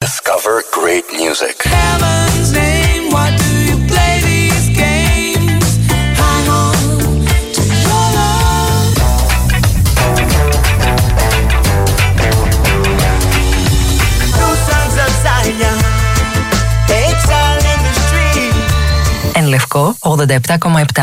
Discover great music. Heaven's name, why do you play these games? Hang on to your love. New songs of Zion, exile in the street. Εν Λευκό 87,7.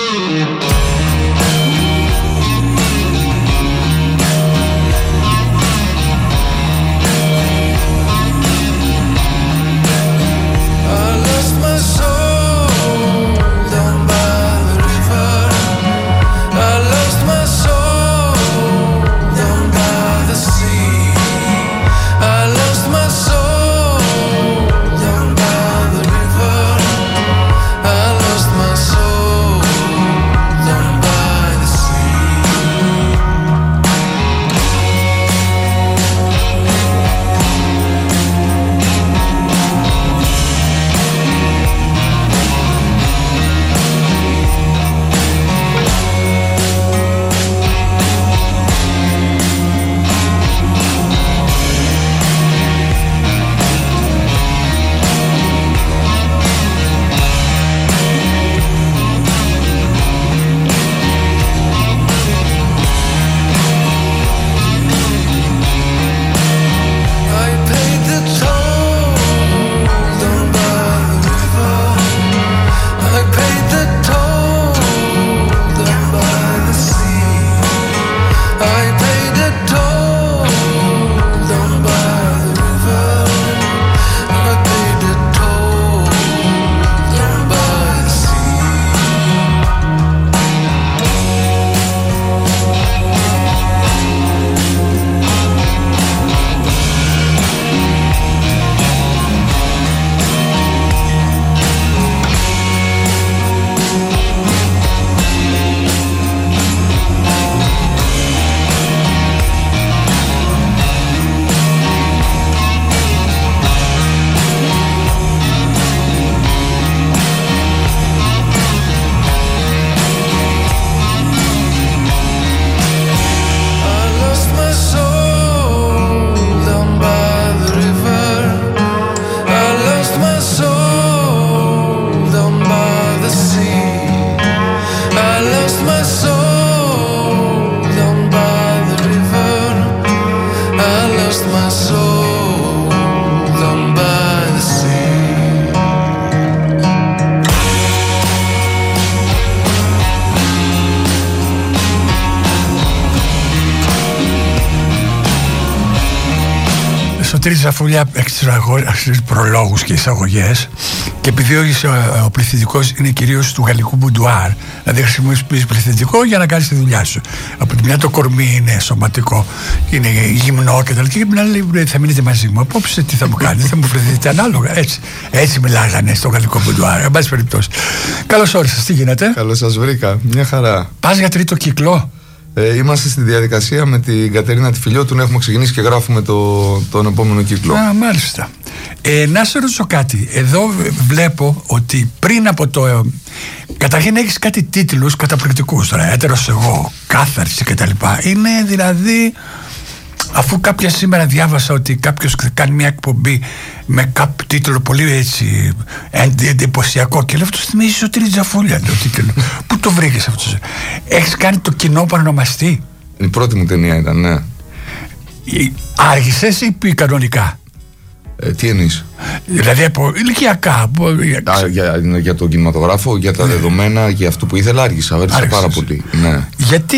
Τρεις Ζαφούλια έχει προλόγους και εισαγωγές, και επειδή ο πληθυντικός είναι κυρίως του γαλλικού μπουντουάρ, δηλαδή χρησιμοποιείς πληθυντικό για να κάνεις τη δουλειά σου. Από τη μια το κορμί είναι σωματικό, είναι γυμνό και τα λοιπά, και την άλλη θα μείνετε μαζί μου. Απόψε τι θα μου κάνετε, θα μου βρεθείτε ανάλογα. Έτσι μιλάγανε στο γαλλικό μπουντουάρ. Εν πάση περιπτώσει. Καλώς όρισες, τι γίνεται? Καλώς σας βρήκα, μια χαρά. Πας για τρίτο κύκλο? Είμαστε στη διαδικασία με την Κατερίνα τη Φιλιώτου, έχουμε ξεκινήσει και γράφουμε τον επόμενο κύκλο. Μάλιστα. Να σε ρωτήσω κάτι. Εδώ βλέπω ότι πριν από το... Καταρχήν έχεις κάτι τίτλους καταπληκτικούς τώρα. Έτερος εγώ, κάθαρση κτλ. Είναι δηλαδή... Αφού κάποια σήμερα διάβασα ότι κάποιος κάνει μια εκπομπή με κάποιο τίτλο πολύ έτσι εντυπωσιακό, και λέω, αυτό θυμίζει ότι είναι Τζαφούλια το τίτλο. Πού το βρήκες αυτό? Έχεις κάνει το κοινό παρονομαστή? Η πρώτη μου ταινία ήταν, ναι. Άργησες ή κανονικά? Τι εννοείς? Δηλαδή από ηλικιακά? Για τον κινηματογράφο, για τα δεδομένα, για αυτό που ήθελα, άργησα πάρα πολύ. Ναι. Γιατί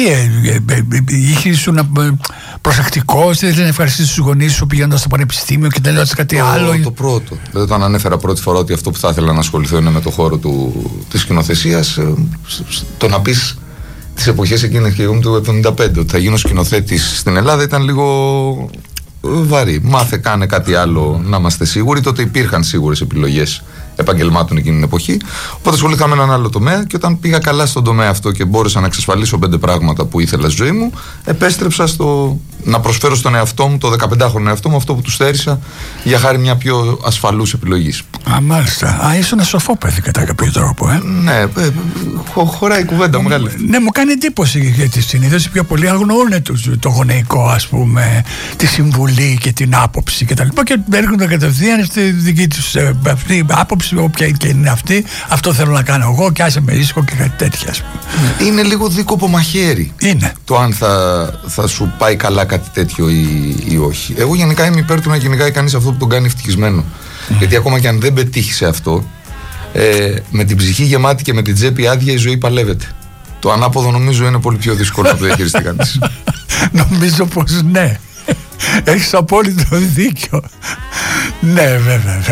ήσουν προσεκτικός, δεν ευχαριστήσεις τους γονείς σου πηγαίνοντας στο πανεπιστήμιο και δεν έλεγες κάτι άλλο? Το πρώτο. Όταν ανέφερα πρώτη φορά ότι αυτό που θα ήθελα να ασχοληθώ είναι με το χώρο της σκηνοθεσίας, το να πεις τις εποχές εκείνες και εγώ του 1975 ότι θα γίνω σκηνοθέτης στην Ελλάδα ήταν λίγο βαρύ. Μάθε, κάνε κάτι άλλο, να είμαστε σίγουροι. Τότε υπήρχαν σίγουρες επιλογές επαγγελμάτων εκείνη την εποχή. Οπότε ασχολήθηκα με έναν άλλο τομέα και όταν πήγα καλά στον τομέα αυτό και μπόρεσα να εξασφαλίσω 5 πράγματα που ήθελα στη ζωή μου, επέστρεψα να προσφέρω στον εαυτό μου, το 15χρονο εαυτό μου, αυτό που του στέρισα για χάρη μια πιο ασφαλούς επιλογής. Μάλιστα. Ήσουν ένα σοφό παιδί κατά κάποιο τρόπο, Ναι, χωράει η κουβέντα μεγάλη. Ναι, μου κάνει εντύπωση γιατί συνήθως οι πιο πολλοί αγνοούν το γονεϊκό, ας πούμε, τη συμβουλή και την άποψη κτλ. Και έρχονται κατευθείαν στη δική τους αυτή άποψη, όποια και είναι αυτή. Αυτό θέλω να κάνω εγώ και άσε με ρίσκο και κάτι τέτοια, ας πούμε. Είναι λίγο δίκοπο μαχαίρι. Είναι. Το αν θα σου πάει καλά κάτι τέτοιο ή όχι. Εγώ γενικά είμαι υπέρ του να κυνηγάει κανείς αυτό που τον κάνει ευτυχισμένο. Γιατί ακόμα και αν δεν πετύχει σε αυτό, με την ψυχή γεμάτη και με την τσέπη άδεια η ζωή παλεύεται. Το ανάποδο νομίζω είναι πολύ πιο δύσκολο να το διαχειριστεί κανείς. Νομίζω πως ναι. Έχεις απόλυτο δίκιο. Ναι, βέβαια.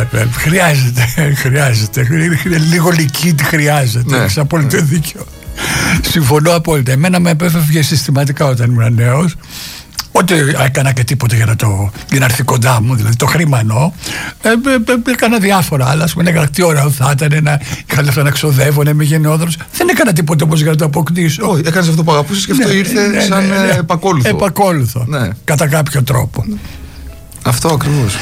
Χρειάζεται. Λίγο λυκίτη χρειάζεται. Ναι. Έχεις απόλυτο δίκιο. Συμφωνώ απόλυτα. Εμένα με επέφευγε συστηματικά όταν ήμουν νέος. Ότι έκανα και τίποτα για να έρθει κοντά μου, δηλαδή το χρήμα εννοώ. Έκανα διάφορα άλλα. Ας πούμε, τι ωραίο θα ήταν να είχα λεφτά να ξοδεύω, να είμαι γενναιόδωρος. Δεν έκανα τίποτα όμως για να το αποκτήσω. Όχι, έκανες αυτό που αγαπούσες και αυτό ήρθε σαν επακόλουθο. Επακόλουθο. Ναι. Κατά κάποιο τρόπο. Αυτό ακριβώς.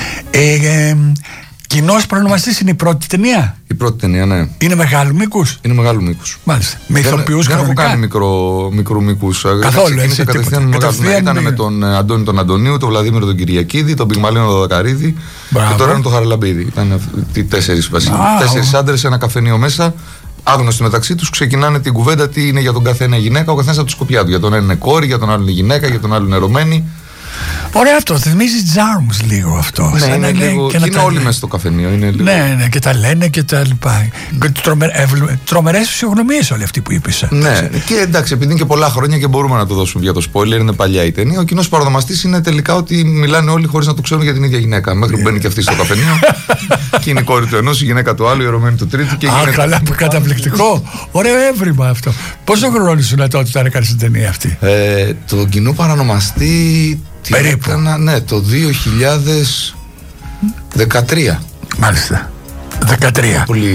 Κοινός προνομαστής είναι η πρώτη ταινία. Η πρώτη ταινία, ναι. Είναι μεγάλου μήκους. Είναι μεγάλου μήκους. Μάλιστα. Με ηθοποιούς κανονικά. Δεν έχω κάνει μικρού μήκους. Καθόλου, έτσι. Ήταν με τον Αντώνη τον Αντωνίου, τον Βλαδίμηρο τον Κυριακίδη, τον Πυγμαλίνο τον Δακαρίδη. Και τώρα είναι το Χαραλαμπίδη. Ήταν οι 4 άντρες σε ένα καφενείο μέσα. Άγνωστοι μεταξύ τους, ξεκινάνε την κουβέντα τι είναι για τον καθένα γυναίκα, ο καθένας από τη σκοπιά του. Για τον ένα είναι κόρη, για τον άλλο είναι γυναίκα, για τον άλλο είναι ερωμένη. Ωραία αυτό, θυμίζει Τζάρμς λίγο αυτό. Ναι, είναι λίγο, και είναι όλοι μέσα στο καφενείο. Είναι λίγο... Ναι, και τα λένε και τα λοιπά. Τρομερές φυσιογνωμίες όλοι αυτοί που είπες. Ναι, και εντάξει, επειδή είναι και πολλά χρόνια και μπορούμε να το δώσουμε για το spoiler, είναι παλιά η ταινία. Ο κοινός παρονομαστής είναι τελικά ότι μιλάνε όλοι χωρίς να το ξέρουν για την ίδια γυναίκα. Μέχρι που μπαίνει και αυτή στο καφενείο. Και είναι η κόρη του ενός, η γυναίκα του άλλου, η ερωμένη του τρίτου. Α, καλά, καταπληκτικό. Ωραίο έβριμα αυτό. Πόσο χρόνο ήσουν τότε όταν έκανες την ταινία αυτή? Το κοινό παρανομαστή. Περίπου. Έκανα, ναι, το 2013. Μάλιστα. 13. Πολύ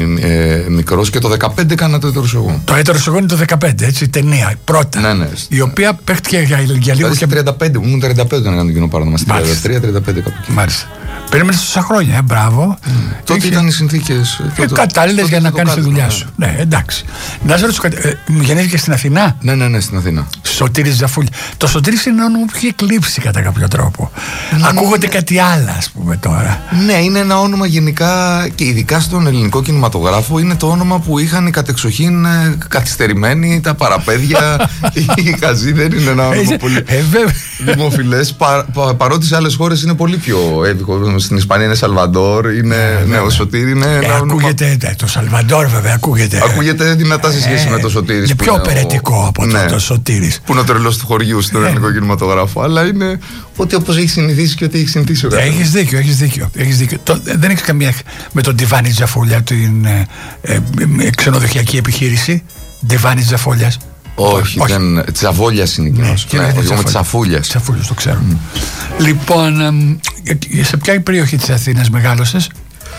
μικρός και το 15 έκανα το Έτερος εγώ. Το Έτερος εγώ είναι το 15, έτσι, ταινία, πρώτα. Ναι, ναι. Η οποία παίχτηκε για λίγο και... 35, ήμουν 35 όταν έκανα το κοινό παρανομαστή. 33-35 κάπου εκεί. Μάλιστα. Περίμενες τόσα χρόνια, μπράβο. Τότε ήταν οι συνθήκες κατάλληλες για να κάνεις τη δουλειά σου. Ναι, εντάξει. Να σε ρωτήσω κάτι. Γεννήθηκε στην Αθηνά. Ναι, στην Αθήνα. Σωτήρης Ζαφούλη. Το Σωτήρης είναι ένα όνομα που έχει εκλείψει κατά κάποιο τρόπο. Ακούγονται κάτι άλλο, ας πούμε τώρα. Ναι, είναι ένα όνομα γενικά και ειδικά στον ελληνικό κινηματογράφο. Είναι το όνομα που είχαν οι κατεξοχήν καθυστερημένοι, τα παραπέδια. Οι χαζοί δεν είναι ένα όνομα πολύ δημοφιλές. Παρότι σε άλλες χώρες είναι πολύ πιο εύκολο. Στην Ισπανία είναι Σαλβαντόρ, είναι ο Σωτήρη. Ακούγεται το Σαλβαντόρ, βέβαια, ακούγεται. Ακούγεται δυνατά σε σχέση με το Σωτήρη. Είναι πιο οπερετικό από το Σωτήρη. Που είναι ο τρελός του χωριού στον ελληνικό κινηματογράφο. Αλλά είναι ότι όπως έχει συνηθίσει και ότι έχει συνηθίσει ο καθένας. Έχεις δίκιο. Δεν έχει καμία με τον Ντιβάνι Τζαφούλια, την ξενοδοχειακή επιχείρηση. Ντιβάνι Τζαφούλια. Όχι, Τσαβόλιας είναι εκείνος. Εγώ με Τσαφούλιας. Τσαφούλιας, το ξέρω. Λοιπόν, σε ποια περιοχή της Αθήνας μεγάλωσες?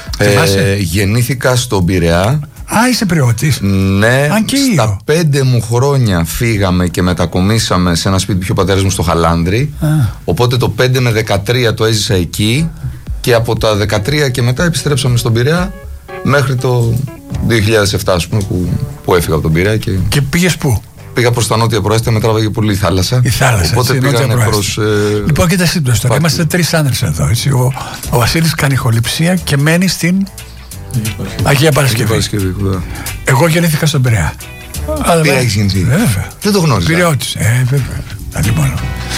Γεννήθηκα στον Πειραιά. Α, είσαι Πειραιώτης. Ναι, στα 5 μου χρόνια φύγαμε και μετακομίσαμε σε ένα σπίτι πιο πατέρας μου στο Χαλάνδρι. Οπότε το 5 με 13 το έζησα εκεί. Και από τα 13 και μετά επιστρέψαμε στον Πειραιά μέχρι το 2007, ας πούμε, που έφυγα από τον Πειραιά. Και πήγες πού? Πήγα προς τα νότια προάστια, με τράβαγε πολύ η θάλασσα. Η θάλασσα, οπότε πήγανε προς... Λοιπόν, κοίτα εσύ τώρα. Είμαστε 3 άνδρες εδώ. Έτσι. Ο Βασίλης κάνει ηχοληψία και μένει στην Αγία Παρασκευή. Εγώ γεννήθηκα στον Πειραιά. Πειραιά έχεις γεννηθεί? Βέβαια. Δεν το γνώριζα. Πειραιώτης. Βέβαια. Δηλαδή μόνο.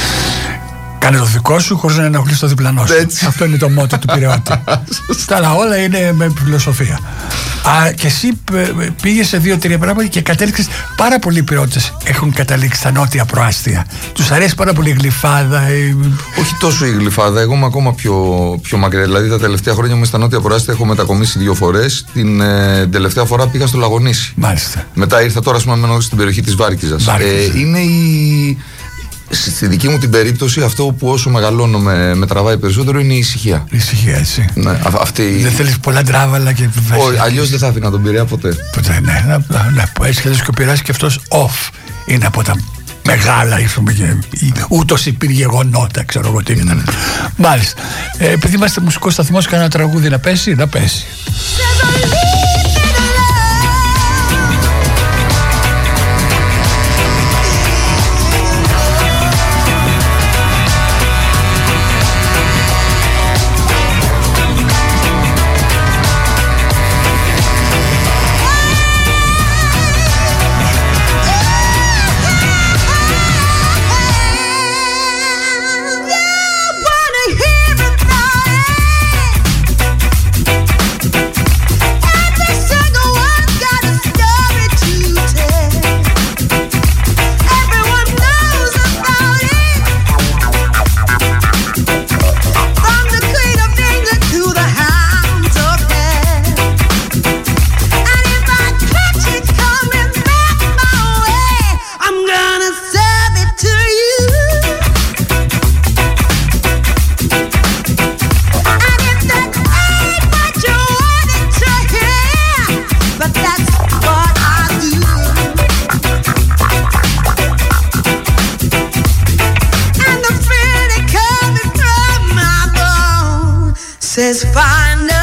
Κάνε το δικό σου χωρίς να ενοχλείς το διπλανό σου. Αυτό είναι το μότο του Πειραιώτη. Αλλά όλα είναι με φιλοσοφία. Και εσύ πήγες σε 2-3 πράγματα και κατέληξες. Πάρα πολλοί Πειραιώτες έχουν καταλήξει στα νότια προάστια. Τους αρέσει πάρα πολύ η Γλυφάδα. Όχι τόσο η Γλυφάδα, εγώ είμαι ακόμα πιο μακριά. Δηλαδή τα τελευταία χρόνια μου στα νότια προάστια έχω μετακομίσει 2 φορές. Την τελευταία φορά πήγα στο Λαγονήσι. Μάλιστα. Μετά ήρθα τώρα, ας πούμε, μένω στην περιοχή της Βάρκιζας. Είναι Στη δική μου την περίπτωση, αυτό που όσο μεγαλώνω με τραβάει περισσότερο είναι η ησυχία. Η ησυχία, έτσι. Ναι, Δεν θέλεις πολλά τράβαλα και. Αλλιώς δεν θα άφηνα τον Πειραιά ποτέ. Ποτέ, ναι. Έτσι κι αλλιώς και ο Πειραιάς και αυτός off είναι από τα μεγάλα, ούτως υπήρχε γεγονότα, ξέρω εγώ τι ήταν. Μάλιστα. Επειδή είμαστε μουσικός σταθμός, κανένα τραγούδι να πέσει, να πέσει. Says find a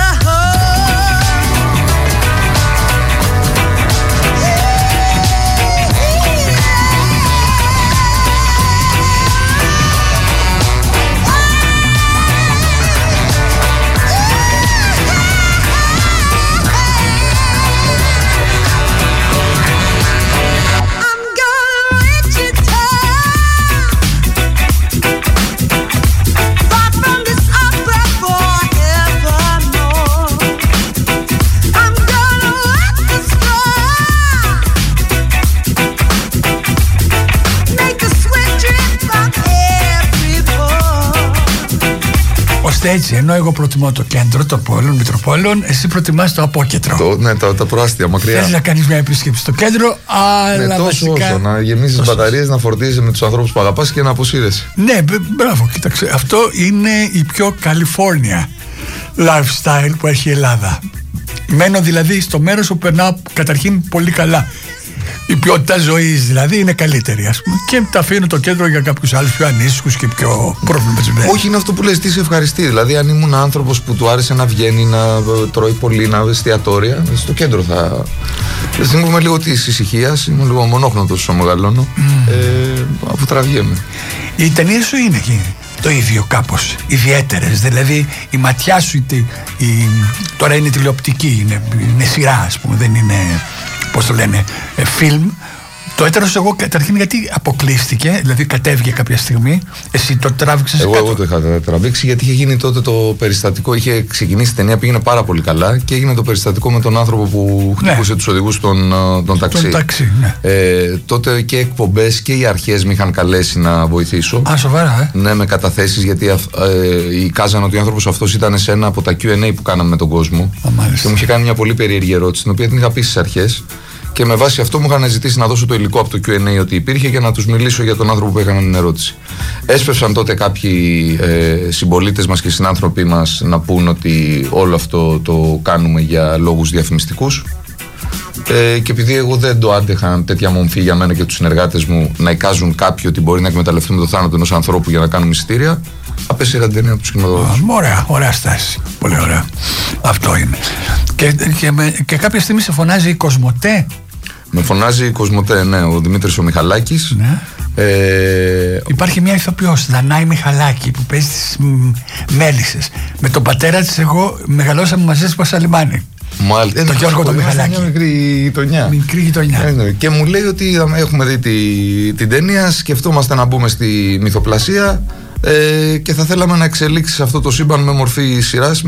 έτσι, ενώ εγώ προτιμώ το κέντρο των πόλεων, Μητροπόλεων, εσύ προτιμάς το απόκεντρο. Ναι, τα προάστια, μακριά. Θέλεις να κάνεις μια επίσκεψη στο κέντρο, αλλά τόσο βασικά... όσο, να γεμίζεις μπαταρίες, να φορτίζεις με τους ανθρώπους που αγαπάς και να αποσύρεσαι. Ναι, μπράβο, κοίταξε. Αυτό είναι η πιο California lifestyle που έχει η Ελλάδα. Μένω δηλαδή στο μέρος που περνάω καταρχήν πολύ καλά. Η ποιότητα ζωής δηλαδή είναι καλύτερη, ας πούμε. Και τα αφήνω το κέντρο για κάποιους άλλους πιο ανήσυχους και πιο προβληματισμένους. Όχι, είναι αυτό που λες, τι σε ευχαριστεί. Δηλαδή, αν ήμουν άνθρωπος που του άρεσε να βγαίνει, να τρώει πολύ, να εστιατόρια, στο κέντρο θα. Θυμούμαι λίγο τη ησυχία, είμαι λίγο μονόχνοτος όσο μεγαλώνω. Αφού τραβιέμαι. Οι ταινίες σου είναι το ίδιο κάπως, ιδιαίτερες. Δηλαδή η ματιά σου τώρα είναι τηλεοπτική, είναι σειρά, ας πούμε, δεν είναι, πώς το λένε, φιλμ. Το έτερος εγώ καταρχήν γιατί αποκλείστηκε, δηλαδή κατέβηκε κάποια στιγμή, εσύ το τράβηξες κάτω. Εγώ το είχα τραβήξει γιατί είχε γίνει τότε το περιστατικό, είχε ξεκινήσει η ταινία, πήγαινε πάρα πολύ καλά και έγινε το περιστατικό με τον άνθρωπο που χτυπούσε τους οδηγούς των ταξί. Ναι. Τότε και εκπομπές και οι αρχές με είχαν καλέσει να βοηθήσω. Α, σοβαρά, Ναι, με καταθέσεις, γιατί εικάζαν ότι ο άνθρωπος αυτός ήταν σε ένα από τα Q&A που κάναμε με τον κόσμο. Και μου είχε κάνει μια πολύ περίεργη ερώτηση, την οποία την είχα πει στις αρχές. Και με βάση αυτό μου είχαν ζητήσει να δώσω το υλικό από το Q&A ότι υπήρχε και να τους μιλήσω για τον άνθρωπο που έκαναν την ερώτηση. Έσπευσαν τότε κάποιοι συμπολίτες μας και συνάνθρωποι μας να πούν ότι όλο αυτό το κάνουμε για λόγους διαφημιστικούς. Και επειδή εγώ δεν το άντεχα τέτοια μομφή για μένα και τους συνεργάτες μου να εικάζουν κάποιοι ότι μπορεί να εκμεταλλευτούμε το θάνατο ενός ανθρώπου για να κάνουμε εισιτήρια, απέσυρα την ταινία από τους κινηματογράφους. Ωραία στάση. Πολύ ωραία. Αυτό είναι. Και κάποια στιγμή σε φωνάζει η Κοσμοτέ. Με φωνάζει η Κοσμοτέ, ναι, ο Δημήτρης ο Μιχαλάκης. Ναι. Υπάρχει μια ηθοποιός, Δανάη Μιχαλάκη, που παίζει τις Μέλισσες. Με τον πατέρα της εγώ μεγαλώσαμε μαζί στο Πασαλιμάνι. Το Γιώργο το Μιχαλάκη. Μια μικρή γειτονιά. Και μου λέει ότι έχουμε δει την ταινία, σκεφτόμαστε να μπούμε στη μυθοπλασία και θα θέλαμε να εξελίξεις αυτό το σύμπαν με μορφή σειράς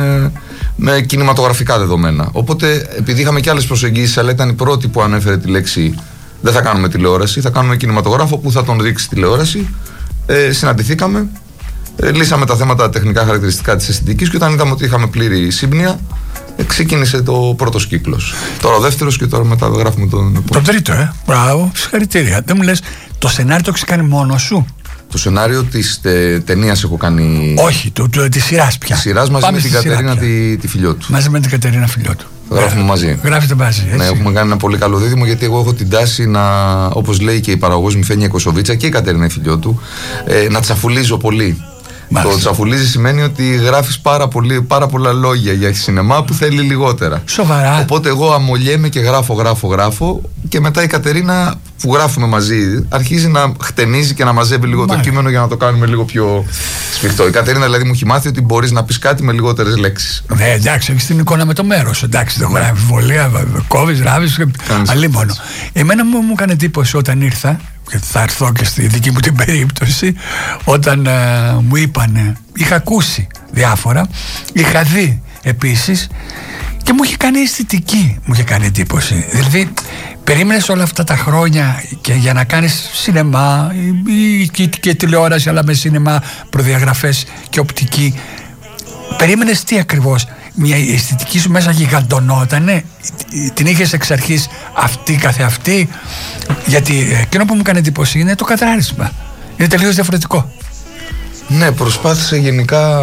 με κινηματογραφικά δεδομένα. Οπότε, επειδή είχαμε και άλλες προσεγγίσεις, αλλά ήταν η πρώτη που ανέφερε τη λέξη δεν θα κάνουμε τηλεόραση, θα κάνουμε κινηματογράφο που θα τον δείξει τηλεόραση. Συναντηθήκαμε, λύσαμε τα θέματα τεχνικά χαρακτηριστικά της αισθητικής και όταν είδαμε ότι είχαμε πλήρη σύμπνοια, ξεκίνησε το πρώτος κύκλος. Τώρα ο δεύτερος και τώρα μετά γράφουμε τον επόμενο. Το τρίτο, μπράβο, συγχαρητήρια. Δεν μου λες Το σενάριο το έχεις κάνει μόνος σου? Το σενάριο της ταινίας έχω κάνει. Όχι, της σειράς πια. Της σειράς μαζί με την Κατερίνα τη Φιλιώτου. Μαζί με την Κατερίνα Φιλιώτου. Γράφουμε μαζί. Γράφετε μαζί. Έτσι. Ναι, έχουμε κάνει ένα πολύ καλό δίδυμο, γιατί εγώ έχω την τάση να, όπως λέει και η παραγωγός μου Φένια Κοσοβίτσα και η Κατερίνα Φιλιώτου, να τσαφουλίζω πολύ. Μάλιστα. Το τσαφουλίζει σημαίνει ότι γράφεις πάρα πολλά λόγια για σινεμά που θέλει λιγότερα. Σοβαρά. Οπότε εγώ αμολιέμαι και γράφω και μετά η Κατερίνα που γράφουμε μαζί αρχίζει να χτενίζει και να μαζεύει λίγο το κείμενο για να το κάνουμε λίγο πιο σφιχτό. Η Κατερίνα δηλαδή μου έχει μάθει ότι μπορείς να πεις κάτι με λιγότερες λέξεις. Ναι, εντάξει, έχεις την εικόνα με το μέρος. Εντάξει, δεν χωράει αμφιβολία, κόβεις, ράβεις, αλίμονο. Εμένα μου έκανε εντύπωση όταν ήρθα, και θα έρθω και στη δική μου την περίπτωση, όταν μου είπανε, είχα ακούσει διάφορα, είχα δει επίσης και μου είχε κάνει αισθητική, μου είχε κάνει εντύπωση. Δηλαδή περίμενες όλα αυτά τα χρόνια και για να κάνεις σινεμά και τηλεόραση, αλλά με σινεμά, προδιαγραφές και οπτική, περίμενες τι ακριβώς? Μια αισθητική σου μέσα γιγαντωνότανε, την είχες εξ αρχής αυτή καθεαυτή? Γιατί εκείνο που μου κάνει εντύπωση είναι το κατράρισμα, είναι τελείως διαφορετικό. Ναι, προσπάθησε γενικά.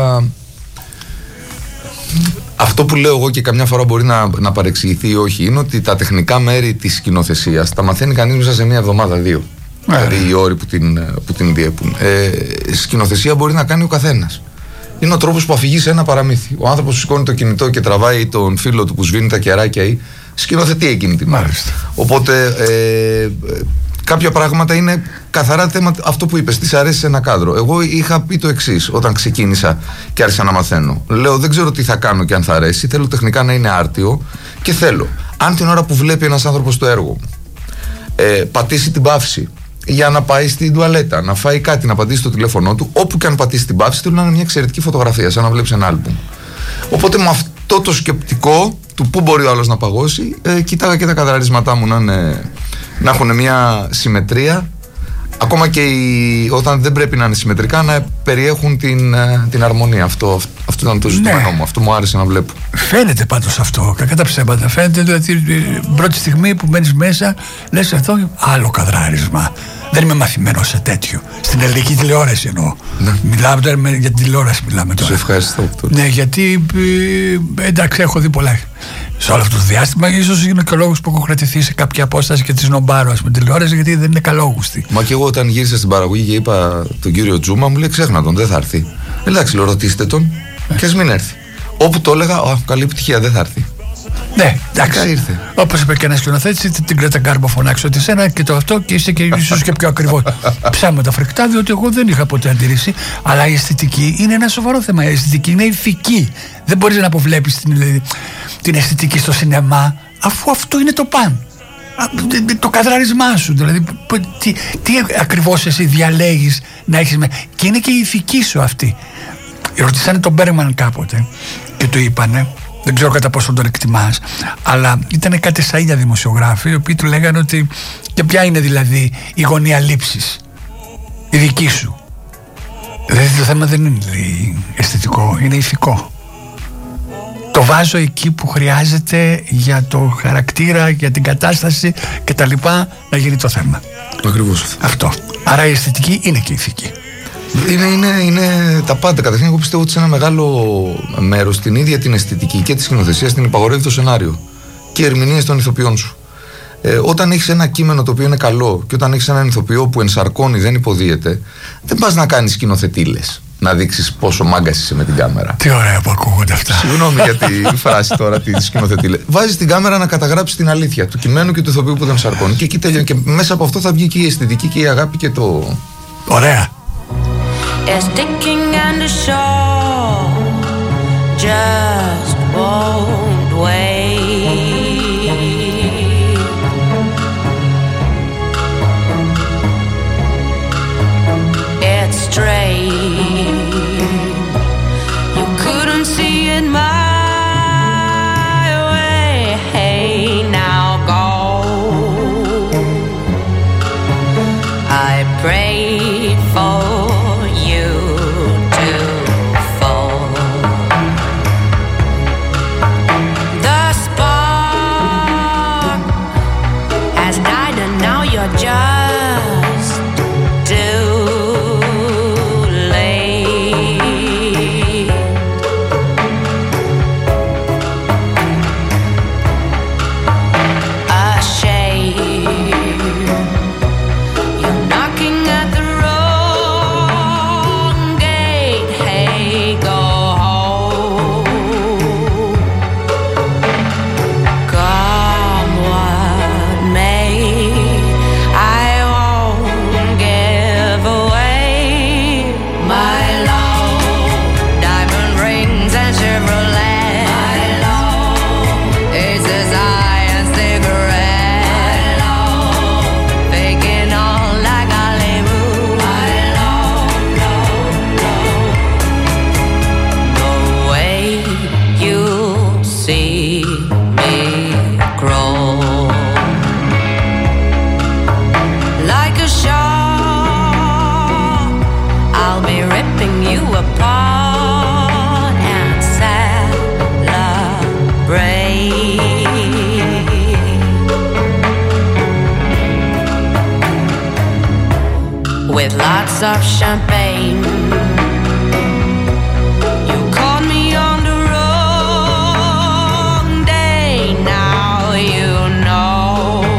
Αυτό που λέω εγώ και καμιά φορά μπορεί να παρεξηγηθεί ή όχι, είναι ότι τα τεχνικά μέρη της σκηνοθεσίας τα μαθαίνει κανείς μέσα σε μια εβδομάδα, 2. Δηλαδή οι όροι που την διέπουν. Σκηνοθεσία μπορεί να κάνει ο καθένας. Είναι ο τρόπος που αφηγεί σε ένα παραμύθι. Ο άνθρωπος που σηκώνει το κινητό και τραβάει τον φίλο του που σβήνει τα κεράκια ή σκηνοθετεί εκείνη την ώρα. Οπότε κάποια πράγματα είναι καθαρά θέμα αυτό που είπες, τι αρέσει σε ένα κάδρο. Εγώ είχα πει το εξής όταν ξεκίνησα και άρχισα να μαθαίνω. Λέω, δεν ξέρω τι θα κάνω και αν θα αρέσει. Θέλω τεχνικά να είναι άρτιο και θέλω, αν την ώρα που βλέπει ένας άνθρωπος το έργο μου πατήσει την παύση για να πάει στην τουαλέτα, να φάει κάτι, να πατήσει το τηλέφωνό του, όπου και αν πατήσει την παύση, θέλω να είναι μια εξαιρετική φωτογραφία, σαν να βλέπεις ένα άλμπουμ. Οπότε με αυτό το σκεπτικό του πού μπορεί ο άλλος να παγώσει, κοίταγα και τα καδραρίσματά μου να έχουν μια συμμετρία, ακόμα και όταν δεν πρέπει να είναι συμμετρικά, να περιέχουν την αρμονία. Αυτό ήταν το ζητούμενό μου, αυτό μου άρεσε να βλέπω. Φαίνεται πάντως αυτό, κακά τα ψέματα. Φαίνεται ότι την πρώτη στιγμή που μπαίνεις μέσα, λες αυτό άλλο καδράρισμα. Δεν είμαι μαθημένος σε τέτοιο. Στην ελληνική τηλεόραση εννοώ. Ναι. Μιλάμε τώρα για την τηλεόραση, μιλάμε τώρα. Σε ευχαριστώ. Ναι, γιατί εντάξει, έχω δει πολλά σε όλο αυτό το διάστημα. Ίσως είναι και ο λόγος που έχω κρατηθεί σε κάποια απόσταση και τη σνομπάρω με τηλεόραση, γιατί δεν είναι καλόγουστη. Μα και εγώ όταν γύρισα στην παραγωγή και είπα τον κύριο Τζούμα, μου λέει ξέχνα τον, δεν θα έρθει. Εντάξει, λέω, ρωτήστε τον και ας μην έρθει. Όπου το έλεγα, καλή επιτυχία, δεν θα έρθει. Ναι, εντάξει. Όπως είπε και ένας σκηνοθέτης, την Κρέτα Γκάρμπο φωνάξω ότι σένα και το αυτό και είσαι και ίσως και πιο ακριβώς. Ψάματα φρικτά, διότι εγώ δεν είχα ποτέ αντίρρηση. Αλλά η αισθητική είναι ένα σοβαρό θέμα. Η αισθητική είναι ηθική. Δεν μπορείς να αποβλέπεις την αισθητική στο σινεμά, αφού αυτό είναι το παν. Το καδράρισμά σου, δηλαδή τι ακριβώς εσύ διαλέγεις να έχεις και είναι και η ηθική σου αυτή. Ρωτήσανε τον Μπέρμαν κάποτε και του είπανε, δεν ξέρω κατά πόσο τον εκτιμάς, αλλά ήταν κάτι σαΐδια δημοσιογράφοι οι οποίοι του λέγανε ότι και ποια είναι δηλαδή η γωνία λήψης η δική σου. Δηλαδή το θέμα δεν είναι αισθητικό, είναι ηθικό. Το βάζω εκεί που χρειάζεται για το χαρακτήρα, για την κατάσταση και τα λοιπά να γίνει το θέμα. Ακριβώς αυτό. Άρα η αισθητική είναι και η ηθική. Είναι τα πάντα. Καταρχήν, εγώ πιστεύω ότι σε ένα μεγάλο μέρος την ίδια την αισθητική και τη σκηνοθεσία την υπαγορεύει το σενάριο και οι ερμηνείες των ηθοποιών σου. Όταν έχεις ένα κείμενο το οποίο είναι καλό και όταν έχεις έναν ηθοποιό που ενσαρκώνει, δεν υποδίεται, δεν πας να κάνεις σκηνοθετήλες, να δείξεις πόσο μάγκας είσαι με την κάμερα. Τι ωραία που ακούγονται αυτά. Συγγνώμη για τη φράση τώρα, τη σκηνοθετήλες. Βάζεις την κάμερα να καταγράψεις την αλήθεια του κειμένου και του ηθοποιού που δεν ενσαρκώνει. Και εκεί τελειώνει. Και μέσα από αυτό θα βγει και η αισθητική και η αγάπη και το. Ωραία. It's sticking and the show just won't wait. It's straight. You couldn't see it my way. Hey, now go. I prayed for the bottles of champagne. You called me on the wrong day, now you know.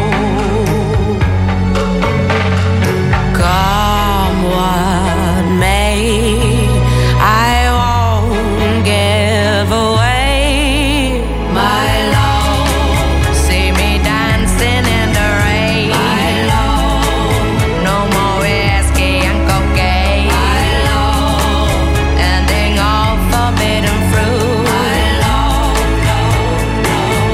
Come what may, I won't give away my love. See me dancing in the rain. My love. No more whiskey and cocaine. My love. Ending all forbidden fruit. My love, love, love.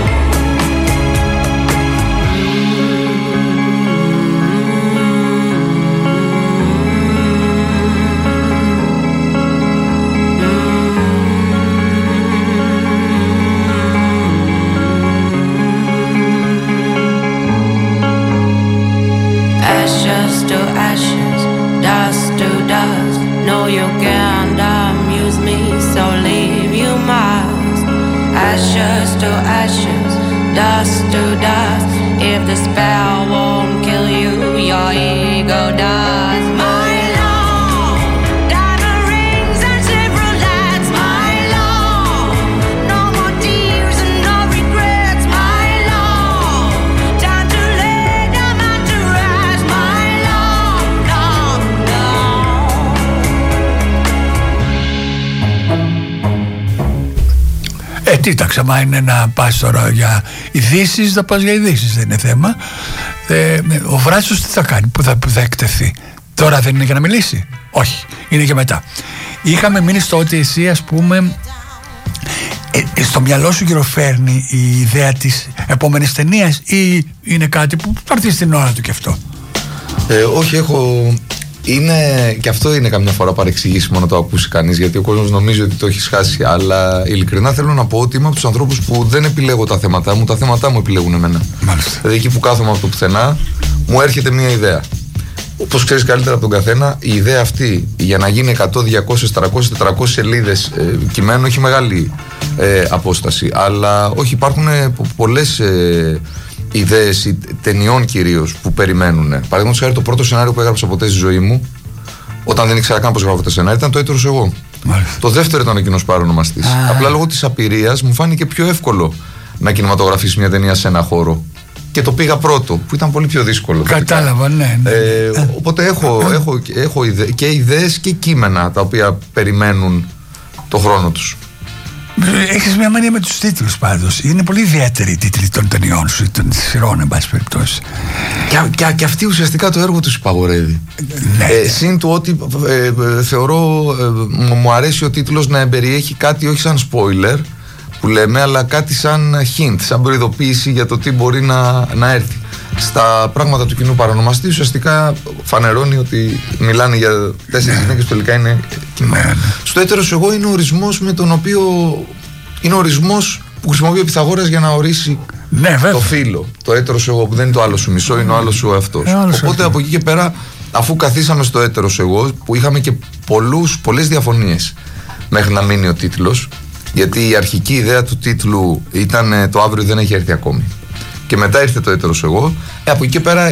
Ashes to ashes, dust to dust. No, you can't amuse me, so leave you must. Ashes to ashes, dust to dust. If the spell won't kill you, your ego does. My love, diamond rings and Chevrolets. My love, no more tears and no regrets. My love, time to lay down and to rest. My love, love, love. Κοίταξε, μα είναι να πας τώρα για ειδήσεις, θα πας για ειδήσεις, δεν είναι θέμα. Ο Βράτσος τι θα κάνει, που θα εκτεθεί? Τώρα δεν είναι για να μιλήσει? Όχι, είναι για μετά. Είχαμε μείνει στο ότι εσύ, ας πούμε, στο μυαλό σου γυροφέρνει η ιδέα της επόμενης ταινίας, ή είναι κάτι που θα έρθει στην ώρα του και αυτό? Όχι, και αυτό είναι καμιά φορά παρεξηγήσιμο να το ακούσει κανείς, γιατί ο κόσμος νομίζει ότι το έχεις χάσει. Αλλά ειλικρινά θέλω να πω ότι είμαι από τους ανθρώπους που δεν επιλέγω τα θέματα μου επιλέγουν εμένα. Μάλιστα. Δηλαδή εκεί που κάθομαι από το πουθενά, μου έρχεται μια ιδέα. Όπως ξέρεις καλύτερα από τον καθένα, η ιδέα αυτή για να γίνει 100, 200, 300, 400 σελίδες κειμένου έχει μεγάλη απόσταση. Αλλά όχι, υπάρχουν πολλές ιδέες ταινιών κυρίως που περιμένουν. Παραδείγματος χάρη, το πρώτο σενάριο που έγραψα ποτέ στη ζωή μου, όταν δεν ήξερα καν πώς γράφω τα σενάρια, ήταν Το έτερος εγώ. Μάλιστα. Το δεύτερο ήταν ο κοινός παρονομαστής. Απλά λόγω της απειρίας μου φάνηκε πιο εύκολο να κινηματογραφήσει μια ταινία σε ένα χώρο. Και το πήγα πρώτο, που ήταν πολύ πιο δύσκολο. Κατάλαβα, ναι. Οπότε έχω και ιδέες και κείμενα τα οποία περιμένουν το χρόνο τους. Έχεις μια μανία με τους τίτλους πάντως. Είναι πολύ ιδιαίτεροι οι τίτλοι των ταινιών σου ή των σειρών, εν πάση περιπτώσει. Και αυτή ουσιαστικά το έργο τους υπαγορεύει. Ναι. Συν του ότι θεωρώ, μου αρέσει ο τίτλος να εμπεριέχει κάτι όχι σαν spoiler που λέμε, αλλά κάτι σαν hint, σαν προειδοποίηση για το τι μπορεί να έρθει. Στα πράγματα του κοινού παρονομαστή ουσιαστικά φανερώνει ότι μιλάνε για 4 γυναίκες που τελικά είναι κοινό. Ναι. Στο έτερος εγώ είναι ο ορισμός με τον οποίο είναι ο ορισμός που χρησιμοποιεί ο Πυθαγόρας για να ορίσει το φύλο. Το έτερος εγώ, που δεν είναι το άλλο σου μισό, είναι ο άλλος σου εαυτός. Οπότε από εκεί και πέρα, αφού καθίσαμε στο έτερος εγώ, που είχαμε και πολλές διαφωνίες μέχρι να μείνει ο τίτλος, γιατί η αρχική ιδέα του τίτλου ήταν το αύριο δεν έχει έρθει ακόμη. Και μετά ήρθε το έτερος εγώ. Από εκεί και πέρα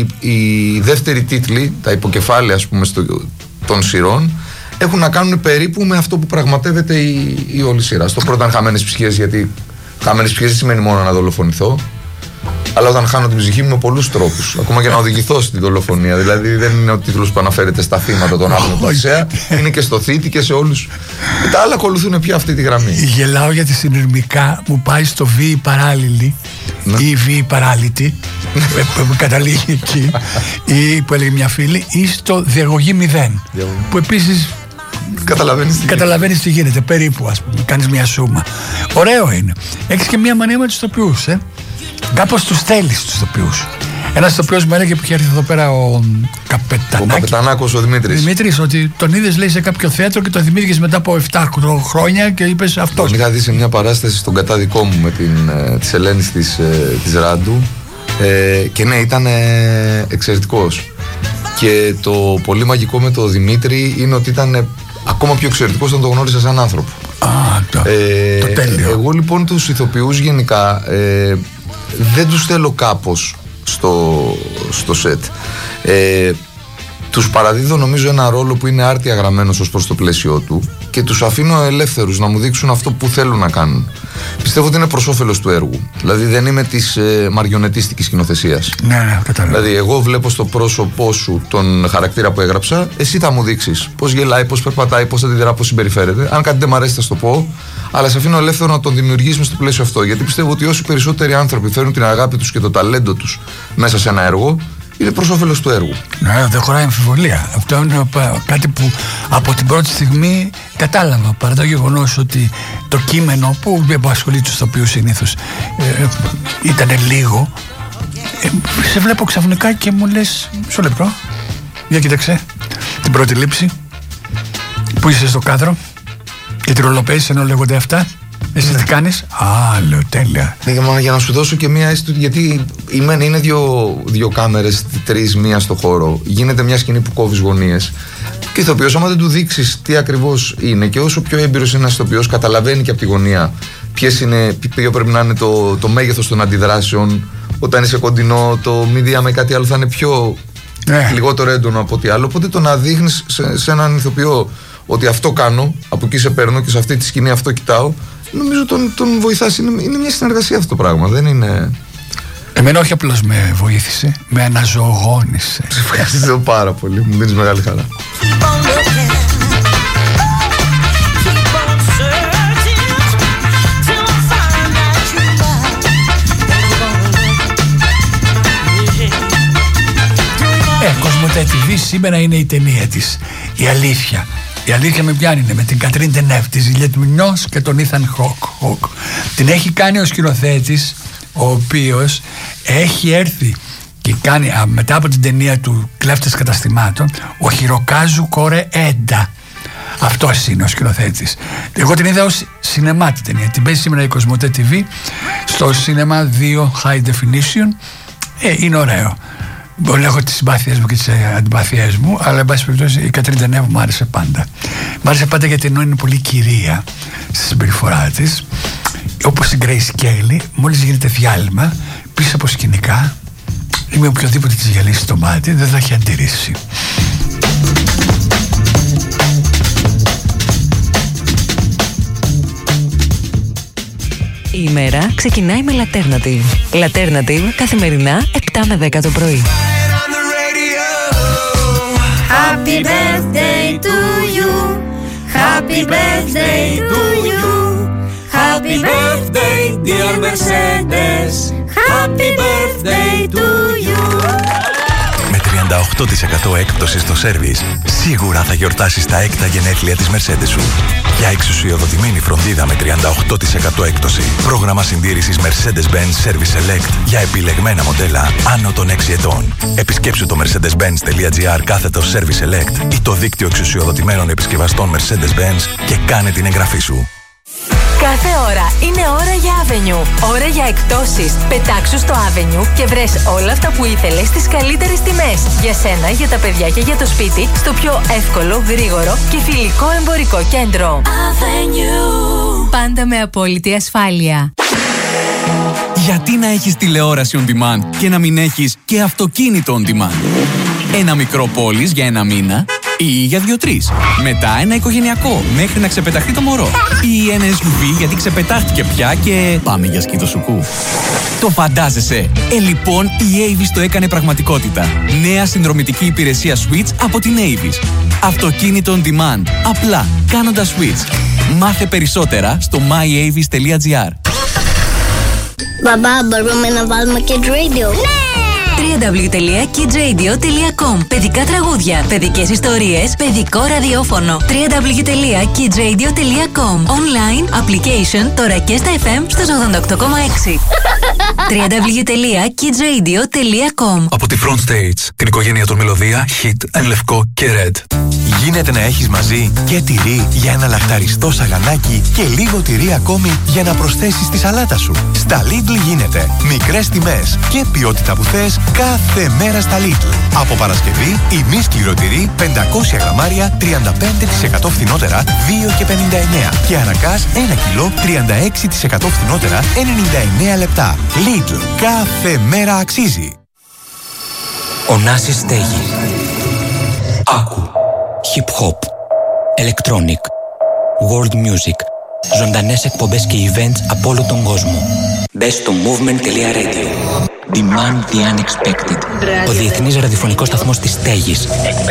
οι δεύτεροι τίτλοι, τα υποκεφάλαια ας πούμε των σειρών, έχουν να κάνουν περίπου με αυτό που πραγματεύεται η όλη σειρά. Στο πρώτο ήταν χαμένες ψυχές, γιατί χαμένες ψυχές δεν σημαίνει μόνο να δολοφονηθώ, αλλά όταν χάνω την ψυχή μου με πολλούς τρόπους. Ακόμα και να οδηγηθώ στην δολοφονία. Δηλαδή δεν είναι ο τίτλος που αναφέρεται στα θύματα των άλλων του Οδυσσέα, είναι και στο θήτη και σε όλους. Και τα άλλα ακολουθούν πια αυτή τη γραμμή. Γελάω γιατί συνειρμικά μου πάει στο βίη παράλληλη ή βίη παράλυτη, που καταλήγει εκεί, ή που έλεγε μια φίλη, ή στο διαγωγή 0, που επίσης καταλαβαίνεις τι γίνεται, περίπου, ας πούμε, κάνεις μια σούμα. Ωραίο είναι. Έχεις και μια μανία με τους ηθοποιούς, κάπως τους θέλεις τους ηθοποιούς. Ένας ηθοποιός μου έλεγε που είχε έρθει εδώ πέρα ο Καπετανάκος, ο Δημήτρης, ότι τον είδες, λέει, σε κάποιο θέατρο και τον θυμήθηκες μετά από 7 χρόνια και είπες αυτός. Τον είχα δει σε μια παράσταση στον καταδικό μου με της Ελένης της Ράντου, και ναι, ήταν εξαιρετικός. Και το πολύ μαγικό με τον Δημήτρη είναι ότι ήταν ακόμα πιο εξαιρετικός όταν το γνώρισα σαν άνθρωπο. Το τέλειο. Εγώ λοιπόν τους ηθοποιούς γενικά δεν τους θέλω κάπως στο σετ. τους παραδίδω νομίζω ένα ρόλο που είναι άρτια γραμμένος ως προς το πλαίσιο του και τους αφήνω ελεύθερους να μου δείξουν αυτό που θέλουν να κάνουν. Πιστεύω ότι είναι προς όφελος του έργου. Δηλαδή δεν είμαι της μαριονετίστικης σκηνοθεσίας. Ναι, κατάλαβα. Δηλαδή εγώ βλέπω στο πρόσωπό σου τον χαρακτήρα που έγραψα, εσύ θα μου δείξεις πώς γελάει, πώς περπατάει, πώς αντιδρά, πώς συμπεριφέρεται. Αν κάτι δεν μ' αρέσει θα σου το πω, αλλά σε αφήνω ελεύθερο να τον δημιουργήσουμε στο πλαίσιο αυτό. Γιατί πιστεύω ότι όσοι περισσότεροι άνθρωποι φέρουν την αγάπη τους και το ταλέντο τους μέσα σε ένα έργο, είναι προς όφελος του έργου. Ναι, δεν χωράει αμφιβολία. Αυτό είναι κάτι που από την πρώτη στιγμή κατάλαβα. Παρά το γεγονός ότι το κείμενο που απασχολεί τους ηθοποιούς συνήθως ήταν λίγο, σε βλέπω ξαφνικά και μου λες, μισό λεπτό, για κοίταξε την πρώτη λήψη που είσαι στο κάδρο και τη ρολοπαίζεις ενώ λέγονται αυτά. Εσύ τι κάνεις? Λέω τέλεια. Για να σου δώσω και μία αίσθηση, γιατί είναι δύο κάμερες, 3, μία στο χώρο. Γίνεται μια σκηνή που κόβεις γωνίες. Και ο ηθοποιός, άμα δεν του δείξεις τι ακριβώς είναι, και όσο πιο έμπειρος είναι ένας ηθοποιός, καταλαβαίνει και από τη γωνία ποιο πρέπει να είναι το μέγεθος των αντιδράσεων. Όταν είσαι κοντινό, το media με κάτι άλλο θα είναι λιγότερο έντονο από ό,τι άλλο. Οπότε το να δείχνεις σε έναν ηθοποιό ότι αυτό κάνω, από εκεί σε παίρνω και σε αυτή τη σκηνή αυτό κοιτάω, νομίζω τον βοηθάς. Είναι μια συνεργασία αυτό το πράγμα. Δεν είναι. Εμένα όχι απλώς με βοήθησε, με αναζωογόνησε. Σε ευχαριστώ πάρα πολύ. Μου δίνεις μεγάλη χαρά. Κοσμοτέ TV σήμερα είναι η ταινία της. Η αλήθεια. Η αλήθεια με πιάνει, είναι με την Κατρίν Ντενεύ, τη Ζιλιέτ Μουνιός και τον Ήθαν Χοκ. Την έχει κάνει ο σκηνοθέτης, ο οποίος έχει έρθει και κάνει μετά από την ταινία του Κλέφτες Καταστημάτων, ο Χιροκάζου Κορέ Έντα. Αυτός είναι ο σκηνοθέτης. Εγώ την είδα ως σινεμά την ταινία. Την παίζει σήμερα η Κοσμοτέ TV στο σινεμά 2 High Definition. Είναι ωραίο. Έχω τις συμπάθειές μου και τις αντιπαθειές μου, αλλά εν πάση περιπτώσει η Κατρίν Ντενεύ μου άρεσε πάντα. Μ' άρεσε πάντα γιατί ενώ είναι πολύ κυρία στη συμπεριφορά της, όπως η Grace Kelly, μόλις γίνεται διάλειμμα πίσω από σκηνικά, ή με οποιοδήποτε της γυαλίσει το μάτι, δεν θα έχει αντιρρήσει. Η ημέρα ξεκινάει με Laternative. Laternative καθημερινά 7 με 10 το πρωί. Happy birthday to you. Happy birthday to you. Happy birthday dear Mercedes. Happy birthday to you. Με 38% έκπτωση στο σέρβις, σίγουρα θα γιορτάσεις τα έκτα γενέθλια της Mercedes σου. Για εξουσιοδοτημένη φροντίδα με 38% έκπτωση. Πρόγραμμα συντήρησης Mercedes-Benz Service Select για επιλεγμένα μοντέλα άνω των 6 ετών. Επισκέψου το mercedes-benz.gr/Service Select ή το δίκτυο εξουσιοδοτημένων επισκευαστών Mercedes-Benz και κάνε την εγγραφή σου. Κάθε ώρα είναι ώρα για Avenue. Ώρα για εκπτώσεις. Πετάξου στο Avenue και βρες όλα αυτά που ήθελες στις καλύτερες τιμές. Για σένα, για τα παιδιά και για το σπίτι, στο πιο εύκολο, γρήγορο και φιλικό εμπορικό κέντρο. Avenue. Πάντα με απόλυτη ασφάλεια. Γιατί να έχεις τηλεόραση on demand και να μην έχεις και αυτοκίνητο on demand? Ένα μικρό πόλης για 1 μήνα ή για 2-3. Μετά ένα οικογενειακό μέχρι να ξεπεταχτεί το μωρό. Ή ένα SUV γιατί ξεπετάχτηκε πια και πάμε για σκήτο σουκού. Το φαντάζεσαι? Λοιπόν, η Avis το έκανε πραγματικότητα. Νέα συνδρομητική υπηρεσία Switch από την Avis. Αυτοκίνητο on demand. Απλά κάνοντας Switch. Μάθε περισσότερα στο myavis.gr. Μπαμπά, μπορούμε να βάλουμε Kids Radio? Ναι! www.kidsradio.com. Παιδικά τραγούδια, παιδικές ιστορίες, παιδικό ραδιόφωνο. www.kidsradio.com. Online, application, τώρα και στα FM στο 88,6. www.kidsradio.com. Από τη Front Stage, την οικογένεια των Μελωδία, Hit, Λευκό και Red. Γίνεται να έχεις μαζί και τυρί για ένα λαχταριστό σαγανάκι και λίγο τυρί ακόμη για να προσθέσεις στη σαλάτα σου. Στα Lidl γίνεται. Μικρές τιμές και ποιότητα που θες κάθε μέρα στα Lidl. Από Παρασκευή, ημί σκληροτυρί 500 γραμμάρια 35% φθηνότερα 2,59 και ανακάς 1 κιλό 36% φθηνότερα 99 λεπτά. Lidl. Κάθε μέρα αξίζει. Ο Νάσης στέγη. Άκου. Hip hop. Electronic. World music. Ζωντανές εκπομπές και events από όλο τον κόσμο. Μπες στο movement.radio. Demand the unexpected. Ο διεθνής ραδιοφωνικός σταθμός της στέγης.